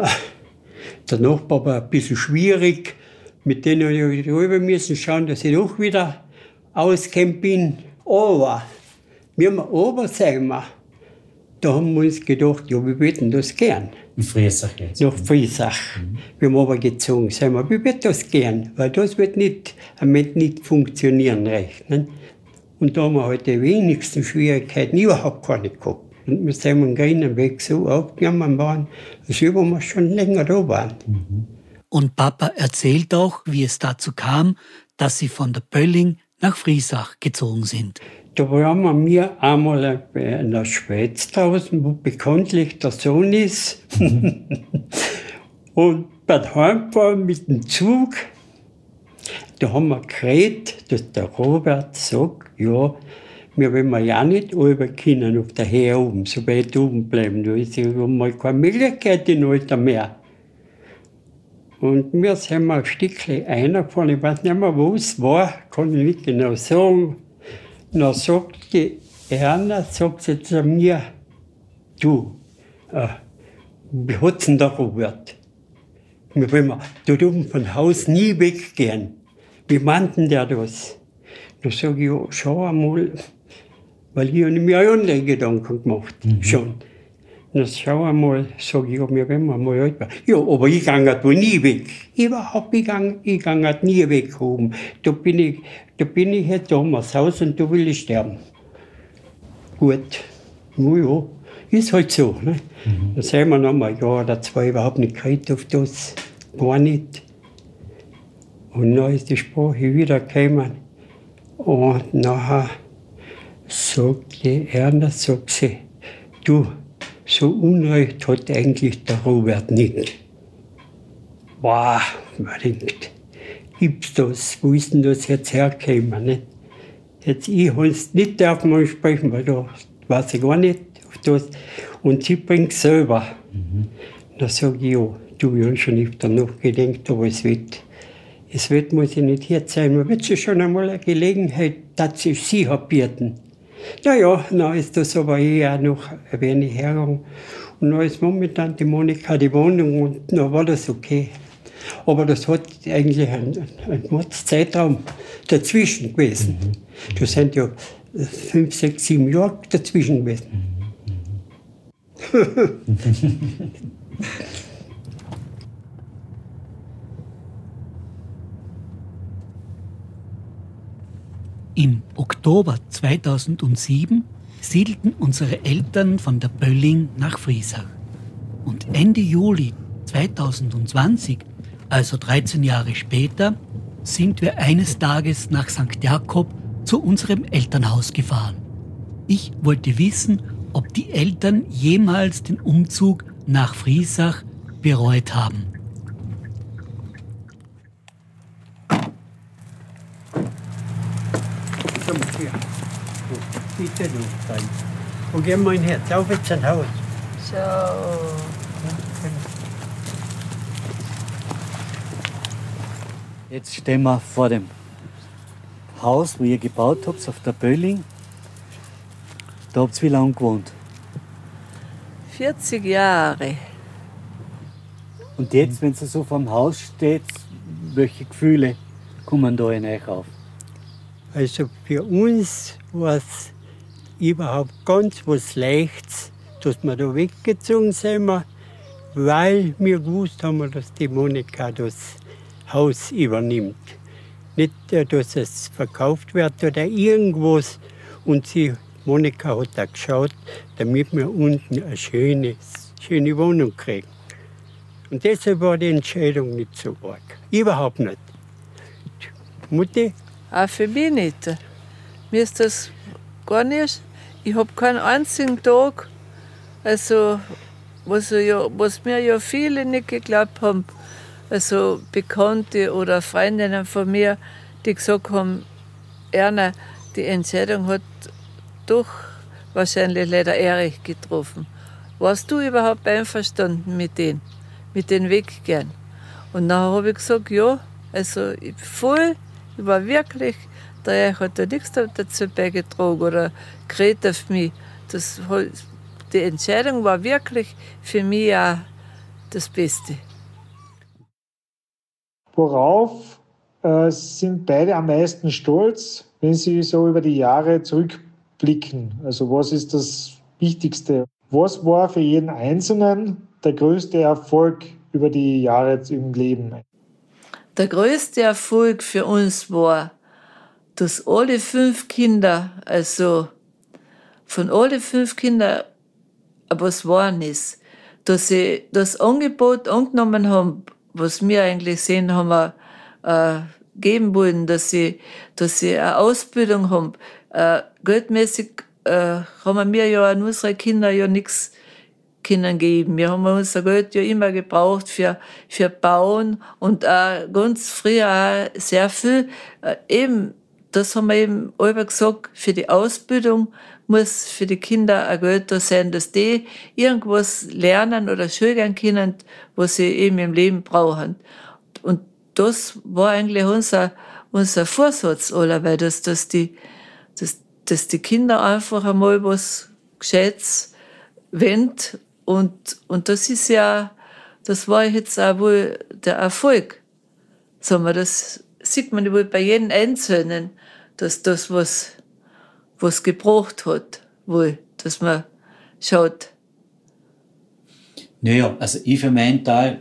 Der Nachbar war ein bisschen schwierig, mit denen ich rüber müssen schauen, dass ich doch wieder ausgekommen bin. Aber, wie wir oben sind, da haben wir uns gedacht, ja, wir würden das gern. In Friesach jetzt? Nach Friesach. Wir haben aber gezogen, sagen wir würden das gern, weil das wird nicht funktionieren recht. Ne? Und da haben wir halt die wenigsten Schwierigkeiten überhaupt keine gehabt. Und wir sind am grünen Weg so aufgenommen worden, als ob wir schon länger da waren. Und Papa erzählt auch, wie es dazu kam, dass sie von der Pölling nach Friesach gezogen sind. Da waren wir einmal in der Schweiz draußen, wo bekanntlich der Sohn ist. Und bei der Heimfahrt mit dem Zug, da haben wir geredet, dass der Robert sagt, ja, wir wollen ja nicht rüber können auf der Höhe oben, so weit oben bleiben. Da ist ja mal keine Möglichkeit in Alter mehr. Und wir sind mal ein Stückchen reingefahren, ich weiß nicht mehr, wo es war, kann ich nicht genau sagen. Dann sagt die Erna, sagt sie zu mir, du, wie hat's denn der Robert? wir wollen dort oben von Haus nie weggehen. Wie meint denn der das? Da sage ich, ja, schau einmal, weil ich habe mir auch andere Gedanken gemacht, schon. Na, schau einmal, sage ich, ja, wir werden mal alt werden. Ja, aber ich gehe da nie weg. Überhaupt, ich gehe nie weg oben. Da bin ich jetzt damals Haus und da will ich sterben. Gut, na ja, ist halt so. Ne? Dann sind wir noch mal ein Jahr oder zwei überhaupt nicht geredet auf das, gar nicht. Und dann ist die Sprache wieder gekommen. Und nachher sagt die Erna, sagt sie, du, so Unrecht hat eigentlich der Robert nicht. Wow, man denkt, gibt's das? Wo ist denn das jetzt hergekommen? Nicht? Jetzt, ich habe es nicht davon ansprechen, weil da weiß ich gar nicht auf das. Und sie bringt es selber. Dann sage ich, ja, du, ich habe schon öfter nachgedacht, aber es wird, muss ich nicht jetzt sein. Man wird sich schon einmal eine Gelegenheit, dass ich sie bieten. Ja, dann ist das aber eher noch ein wenig hergegangen. Und dann ist momentan die Monika die Wohnung und dann war das okay. Aber das hat eigentlich ein Zeitraum dazwischen gewesen. Da sind ja 5, 6, 7 Jahre dazwischen gewesen. Im Oktober 2007 siedelten unsere Eltern von der Bölling nach Friesach. Und Ende Juli 2020, also 13 Jahre später, sind wir eines Tages nach St. Jakob zu unserem Elternhaus gefahren. Ich wollte wissen, ob die Eltern jemals den Umzug nach Friesach bereut haben. Bitte noch rein. Und gehen wir Herz auf jetzt ein Haus. So. Jetzt stehen wir vor dem Haus, wo ihr gebaut habt, auf der Bölling. Da habt ihr wie lange gewohnt? 40 Jahre. Und jetzt, wenn ihr so vor dem Haus steht, welche Gefühle kommen da in euch auf? Also für uns war es überhaupt ganz was Leichtes, dass wir da weggezogen sind, weil wir gewusst haben, dass die Monika das Haus übernimmt. Nicht, dass es verkauft wird oder irgendwas. Und Monika hat auch geschaut, damit wir unten eine schöne Wohnung kriegen. Und deshalb war die Entscheidung nicht so arg. Überhaupt nicht. Mutti? Auch für mich nicht. Mir ist das gar nicht. Ich habe keinen einzigen Tag, also, was mir ja viele nicht geglaubt haben, also Bekannte oder Freundinnen von mir, die gesagt haben, Erna, die Entscheidung hat doch wahrscheinlich leider Erich getroffen. Warst du überhaupt einverstanden mit den Weggehen? Und dann habe ich gesagt, ja, also ich war wirklich, der Erich hat da nichts dazu beigetragen oder geredet auf mich. Die Entscheidung war wirklich für mich auch das Beste. Worauf sind beide am meisten stolz, wenn Sie so über die Jahre zurückblicken? Also was ist das Wichtigste? Was war für jeden Einzelnen der größte Erfolg über die Jahre im Leben? Der größte Erfolg für uns war, dass alle 5 Kinder, also von alle 5 Kindern, was waren es, dass sie das Angebot angenommen haben, was wir eigentlich sehen haben, geben wollen, dass sie eine Ausbildung haben. Geldmäßig haben wir ja an unsere Kinder ja nichts können geben. Wir haben unser Geld ja immer gebraucht für Bauen und ganz früher auch sehr viel. Das haben wir eben alle gesagt, für die Ausbildung muss für die Kinder ein Geld da sein, dass die irgendwas lernen oder schulgehen können, was sie eben im Leben brauchen. Und das war eigentlich unser Vorsatz allerweil, dass die Kinder einfach einmal was Gescheites wollen. Und das ist ja das war jetzt auch wohl der Erfolg. Sagen wir, das sieht man wohl bei jedem Einzelnen, dass das was gebracht hat, wohl, dass man schaut. Naja, also ich für meinen Teil,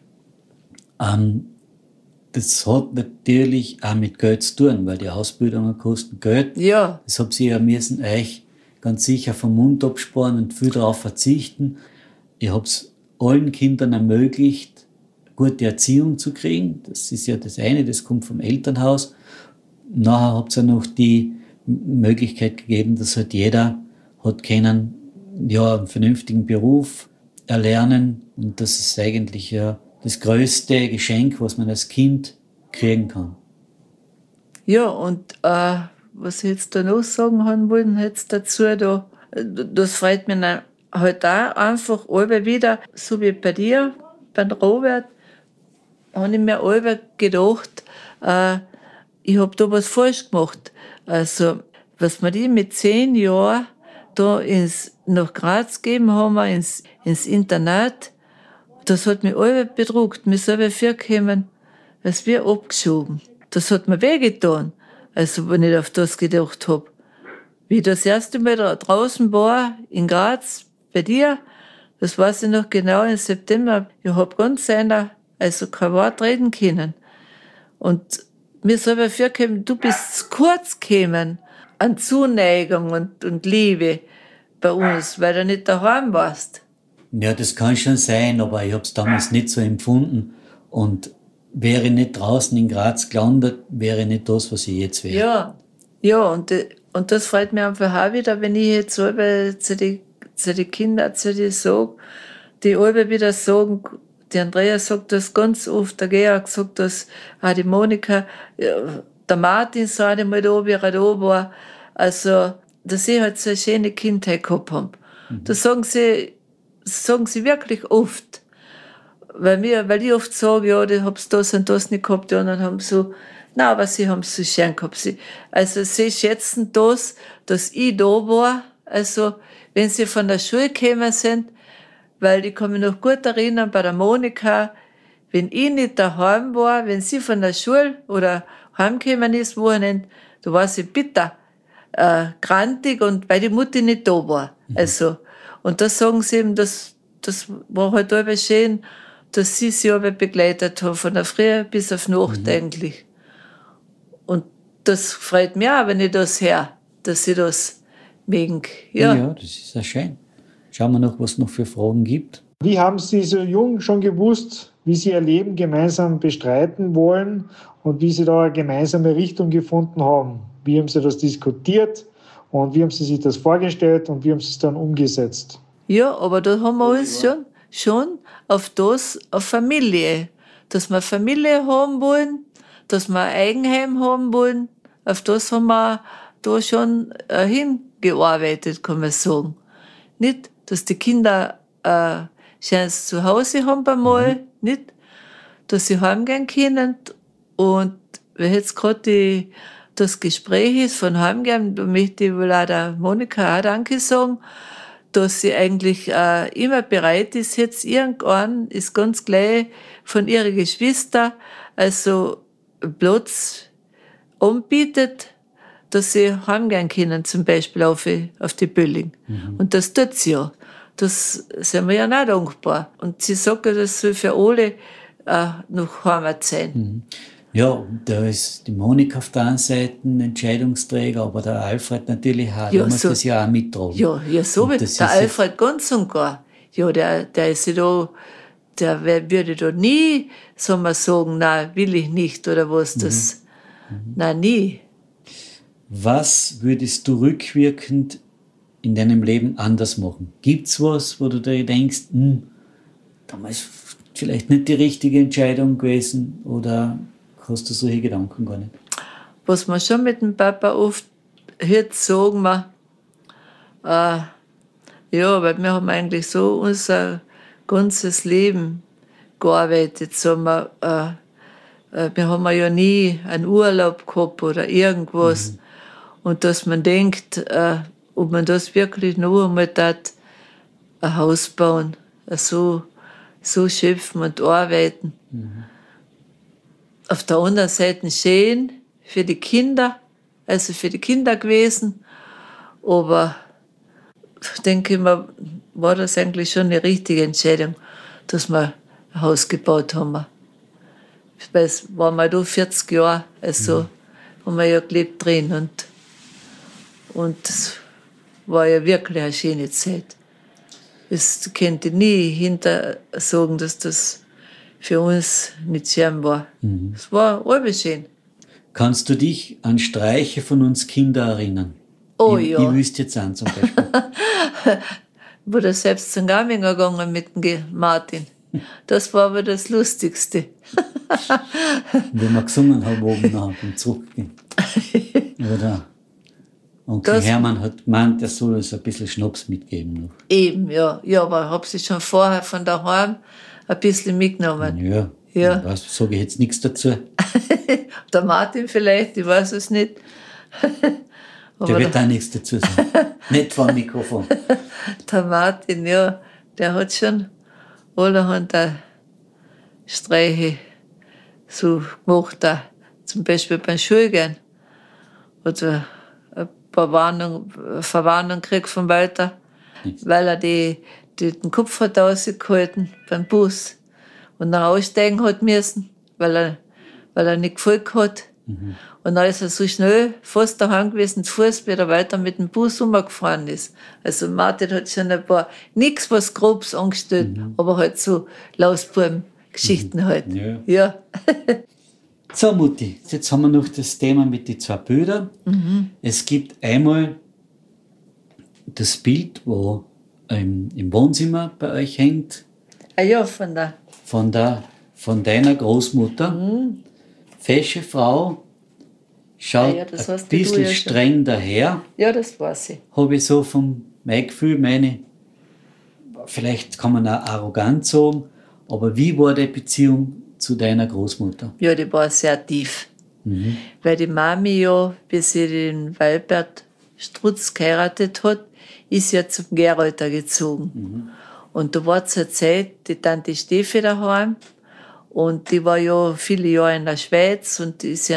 das hat natürlich auch mit Geld zu tun, weil die Ausbildungen kosten Geld. Ja. Das habt ihr ja müssen euch ganz sicher vom Mund absparen und viel darauf verzichten. Ich hab's allen Kindern ermöglicht, gute Erziehung zu kriegen. Das ist ja das eine, das kommt vom Elternhaus. Nachher habt ihr noch die Möglichkeit gegeben, dass halt jeder hat können, ja, einen vernünftigen Beruf erlernen. Und das ist eigentlich ja das größte Geschenk, was man als Kind kriegen kann. Ja, und was ich jetzt da noch sagen haben wollen, jetzt dazu, das freut mich halt auch einfach alle wieder, so wie bei dir, beim Robert, habe ich mir alle gedacht, ich habe da was falsch gemacht. Also, was wir die mit 10 Jahren da nach Graz gegeben haben, ins Internat, das hat mich alle bedruckt. Wir selber vorgekommen, als wir abgeschoben. Das hat mir wehgetan, also wenn ich auf das gedacht habe. Wie ich das erste Mal da draußen war, in Graz, bei dir, das weiß ich noch genau, im September, ich habe ganz kein Wort reden können. Und mir selber vorgekommen, du bist zu kurz gekommen an Zuneigung und Liebe bei uns, weil du nicht daheim warst. Ja, das kann schon sein, aber ich habe es damals nicht so empfunden. Und wäre ich nicht draußen in Graz gelandet, wäre ich nicht das, was ich jetzt wäre. Ja, und das freut mich einfach auch wieder, wenn ich jetzt selber zu den Kindern sage, die alle wieder sagen, die Andrea sagt das ganz oft, der Georg sagt das, auch die Monika, der Martin sagt einmal da, wie er da war, also, dass sie halt so eine schöne Kindheit gehabt haben. Das sagen sie wirklich oft. Weil ich oft sage, ja, die hab's das und das nicht gehabt, die anderen haben so, nein, aber sie haben es so schön gehabt. Sie schätzen das, dass ich da war, also, wenn sie von der Schule gekommen sind, weil ich kann mich noch gut erinnern, bei der Monika, wenn ich nicht daheim war, wenn sie von der Schule oder heimgekommen ist, Wochenende, da war sie bitter, grantig und weil die Mutti nicht da war. Also, und das sagen sie eben, das war halt aber schön, dass sie sie aber begleitet haben, von der Früh bis auf Nacht eigentlich. Und das freut mich auch, wenn ich das höre, dass sie das mögen. Ja, das ist ja schön. Schauen wir noch, was es noch für Fragen gibt. Wie haben Sie so jung schon gewusst, wie Sie Ihr Leben gemeinsam bestreiten wollen und wie Sie da eine gemeinsame Richtung gefunden haben? Wie haben Sie das diskutiert und wie haben Sie sich das vorgestellt und wie haben Sie es dann umgesetzt? Ja, aber da haben wir uns schon auf Familie, dass wir Familie haben wollen, dass wir ein Eigenheim haben wollen, auf das haben wir da schon hingearbeitet, kann man sagen. Nicht, dass die Kinder schönes Zuhause haben beim Mal, nicht, dass sie heimgehen können. Und wenn jetzt gerade das Gespräch ist von heimgehen, da möchte ich wohl auch der Monika auch Danke sagen, dass sie eigentlich immer bereit ist, jetzt irgendwann ist ganz gleich von ihren Geschwistern, also Platz anbietet, dass sie heimgehen können, zum Beispiel auf die Bölling. Und das tut sie ja. Das sind wir ja auch dankbar. Und sie sagt ja, das soll für alle noch Heimat sein. Ja, da ist die Monika auf der einen Seite ein Entscheidungsträger, aber der Alfred natürlich auch. Der muss das ja auch mittragen. Ja, so wie der Alfred ganz und gar. Ja, der ist ja da, der würde da nie, soll man sagen, nein, will ich nicht oder was, das, nein, nie. Was würdest du rückwirkend in deinem Leben anders machen? Gibt's was, wo du dir denkst, damals vielleicht nicht die richtige Entscheidung gewesen oder hast du solche Gedanken gar nicht? Was wir schon mit dem Papa oft jetzt sagen, ja, weil wir haben eigentlich so unser ganzes Leben gearbeitet. Sagen wir haben ja nie einen Urlaub gehabt oder irgendwas. Und dass man denkt, ob man das wirklich noch einmal tat, ein Haus bauen, so so schöpfen und arbeiten. Auf der anderen Seite schön für die Kinder, also für die Kinder gewesen. Aber denke ich mir, war das eigentlich schon eine richtige Entscheidung, dass wir ein Haus gebaut haben. Weil es war mal da 40 Jahre, also haben wir ja gelebt drin und es war ja wirklich eine schöne Zeit. Es könnte nie hinter sagen, dass das für uns nicht schön war. Es war alles schön. Kannst du dich an Streiche von uns Kindern erinnern? Oh ich, ja. Ich wüsste jetzt an zum Beispiel. Ich bin selbst zum Garminger gegangen mit dem Martin. Das war aber das Lustigste. Wenn wir gesungen haben oben nach beim Zurückgehen. Oder Onkel Hermann hat gemeint, er soll uns ein bisschen Schnaps mitgeben noch. Eben, ja. Ja, aber ich habe sie schon vorher von daheim ein bisschen mitgenommen. Ja. Ja. Was sage ich jetzt nichts dazu? Der Martin vielleicht, ich weiß es nicht. Der wird auch nichts dazu sagen. Nicht vor dem Mikrofon. Der Martin, ja, der hat schon allerhand Streiche so gemacht, auch zum Beispiel beim Schulgehen. Oder ein paar Verwarnungen gekriegt von Walter, weil er den Kopf hat rausgehalten beim Bus und dann aussteigen hat müssen, weil er nicht gefolgt hat. Und dann ist er so schnell fast daheim gewesen, zu Fuß, wie er weiter mit dem Bus umgefahren ist. Also Martin hat schon ein paar, nichts was Grobes angestellt, aber halt so Lausbuben-Geschichten halt. Ja. So, Mutti, jetzt haben wir noch das Thema mit den 2 Bildern. Es gibt einmal das Bild, wo im Wohnzimmer bei euch hängt. Ah ja, von deiner Großmutter. Fesche Frau, schaut ein bisschen streng daher. Ja, das weiß ich. Habe ich so vom mein Gefühl, vielleicht kann man auch arrogant sagen, aber wie war die Beziehung zu deiner Großmutter? Ja, die war sehr tief. Weil die Mami ja, bis sie den Walbert Strutz geheiratet hat, ist ja zum Geralter gezogen. Und da war zur Zeit die Tante Steffi daheim. Und die war ja viele Jahre in der Schweiz und ist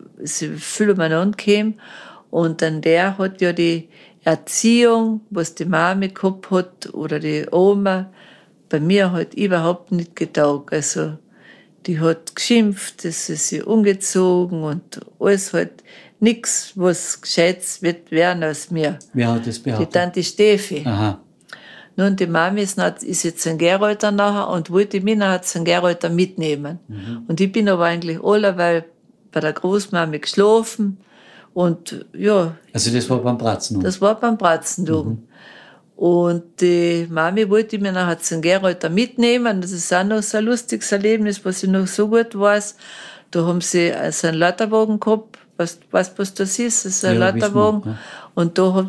viel umeinander gekommen. Und dann der hat ja die Erziehung, was die Mami gehabt hat, oder die Oma, bei mir halt überhaupt nicht getaugt. Also, die hat geschimpft, das ist sie umgezogen und alles halt nichts, was Gescheites wird werden als mir. Wer hat das behauptet? Die Tante Steffi. Aha. Nun, die Mami ist jetzt ein Geralter nachher und wollte mich nachher zum Geralter mitnehmen. Und ich bin aber eigentlich alleweil bei der Großmami geschlafen und ja. Also das war beim Bratzen? Das war beim Bratzen oben. Und die Mami wollte mich nachher zum Geralter mitnehmen. Das ist auch noch so ein lustiges Erlebnis, was ich noch so gut weiß. Da haben sie also einen Leiterwagen gehabt. Weißt du, was das ist? Das ist ein Leiterwagen. Ja. Und da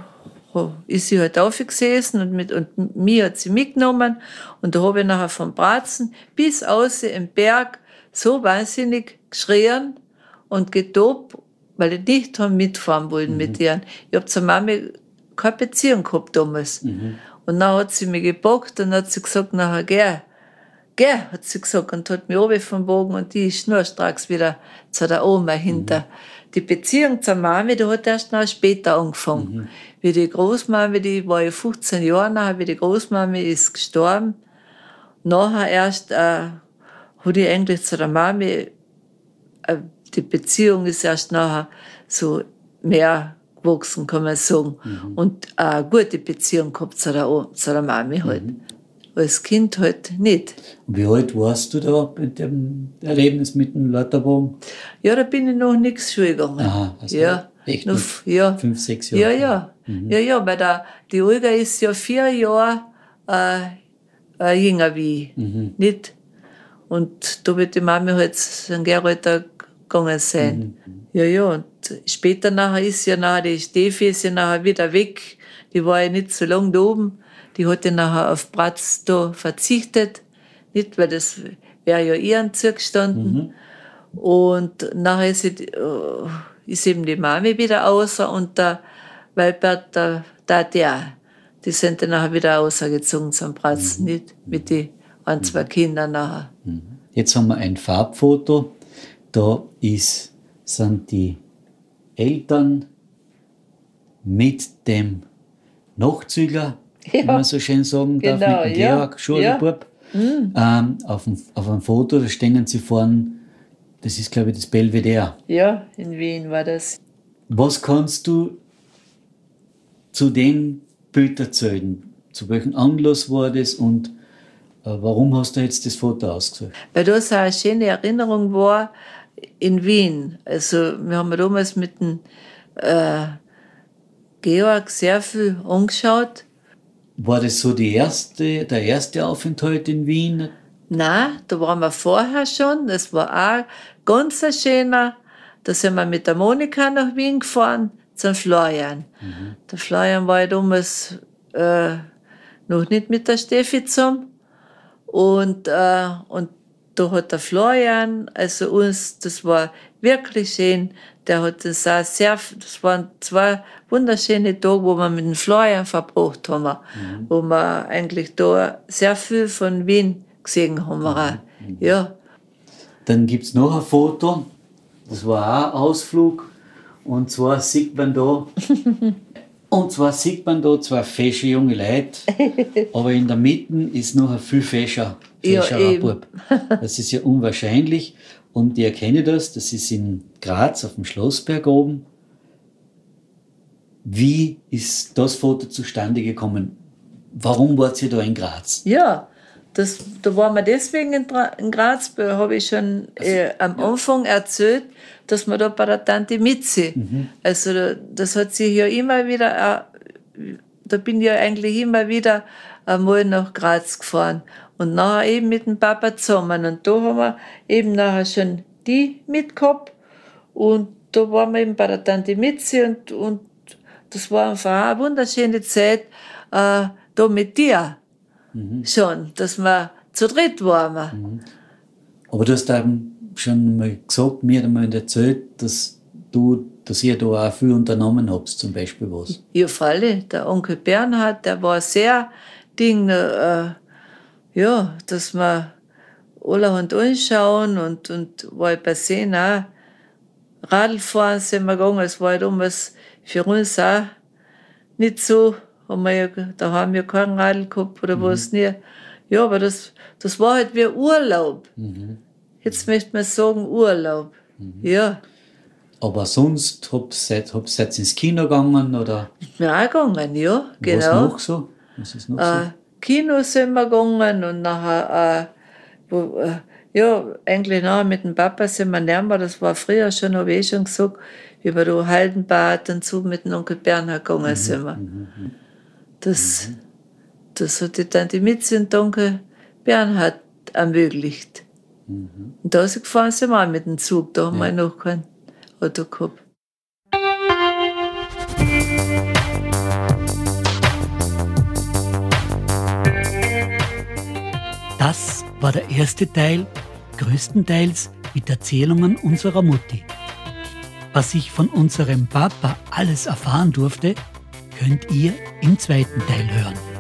ist sie halt aufgesessen und mich hat sie mitgenommen. Und da habe ich nachher vom Bratzen bis außen im Berg so wahnsinnig geschrien und getobt, weil ich nicht mitfahren wollte mit ihr. Ich habe zur Mami keine Beziehung gehabt damals. Und dann hat sie mich gepackt und hat sie gesagt, nachher geh, hat sie gesagt, und hat mich runter vom Bogen und die ist schnurstracks wieder zu der Oma hinter. Die Beziehung zur Mami, die hat erst noch später angefangen. Wie die Großmami, die war ja 15 Jahre nachher, wie die Großmami ist gestorben. Nachher erst hatte ich eigentlich zu der Mami, die Beziehung ist erst nachher so mehr gewachsen, kann man sagen. Und eine gute Beziehung gehabt zu der Mami halt. Als Kind halt nicht. Und wie alt warst du da mit dem Erlebnis mit dem Leiterwagen? Ja, da bin ich noch nichts Schule gegangen. Aha, also ja. Echt noch, 5, 6 Jahre? Ja, weil die Olga ist ja 4 Jahre jünger wie ich. Nicht? Und da wird die Mami halt in Geralter gegangen sein. Ja, und später nachher ist ja nachher, die Steffi ist ja nachher wieder weg. Die war ja nicht so lange da oben. Die hat ja nachher auf Bratz da verzichtet. Nicht, weil das wäre ja ihren zugestanden. Und nachher ist eben die Mami wieder außer und der Walbert, der, die sind dann nachher wieder ausgezogen zum Bratz, nicht? Mit den an 2 Kinder nachher. Jetzt haben wir ein Farbfoto. Da sind die Eltern mit dem Nachzügler, wie man so schön sagen darf, genau, mit dem Georg, Schulbub. Auf einem Foto, da stehen sie vorne, das ist, glaube ich, das Belvedere. Ja, in Wien war das. Was kannst du zu dem Bild erzählen? Zu welchem Anlass war das und warum hast du jetzt das Foto ausgesucht? Weil das eine schöne Erinnerung war in Wien. Also wir haben damals mit dem Georg sehr viel angeschaut. War das so der erste Aufenthalt in Wien? Nein, da waren wir vorher schon. Das war auch ganz ein schöner. Da sind wir mit der Monika nach Wien gefahren, zum Florian. Der Florian war ja damals noch nicht mit der Steffi zusammen. Und da hat der Florian, also uns, das war wirklich schön, der hat das auch das waren 2 wunderschöne Tage, wo wir mit dem Florian verbracht haben, wo wir eigentlich da sehr viel von Wien gesehen haben. Ja. Dann gibt es noch ein Foto, das war auch ein Ausflug, und zwar sieht man da 2 fesche junge Leute, aber in der Mitte ist noch ein viel fescherer Bub. Das ist ja unwahrscheinlich. Und ich erkenne das ist in Graz auf dem Schlossberg oben. Wie ist das Foto zustande gekommen? Warum wart ihr da in Graz? Ja, da waren wir deswegen in Graz, habe ich schon am Anfang erzählt, dass wir da bei der Tante Mitzi, also das hat sich ja immer wieder, da bin ich ja eigentlich immer wieder einmal nach Graz gefahren und nachher eben mit dem Papa zusammen und da haben wir eben nachher schon die mitgehabt und da waren wir eben bei der Tante Mitzi und das war einfach eine wunderschöne Zeit da mit dir schon, dass wir zu dritt waren. Aber du hast eben schon mal gesagt, mir hat einmal erzählt, dass ihr da auch viel unternommen habt, zum Beispiel was. Ja, Falle, der Onkel Bernhard, der war sehr dass wir allerhand anschauen und war bei sehen auch. Radlfahren sind wir gegangen, es war damals für uns auch nicht so, da haben wir kein Radl gehabt oder was nie. Ja, aber das war halt wie Urlaub. Jetzt möchte man sagen Urlaub. Ja. Aber sonst seid ihr ins Kino gegangen, oder? Ja, gegangen, ja, genau. Was ist noch so? Kino sind wir gegangen und nachher, eigentlich nachher mit dem Papa sind wir näher, das war früher schon, habe ich schon gesagt, wie wir da Haldenbad und so mit dem Onkel Bernhard gegangen sind wir. Das hat die Tante Mitzi und Onkel Bernhard ermöglicht. Und da gefahren sind wir auch mit dem Zug, da haben wir noch kein Auto gehabt. Das war der erste Teil, größtenteils mit Erzählungen unserer Mutti. Was ich von unserem Papa alles erfahren durfte, könnt ihr im zweiten Teil hören.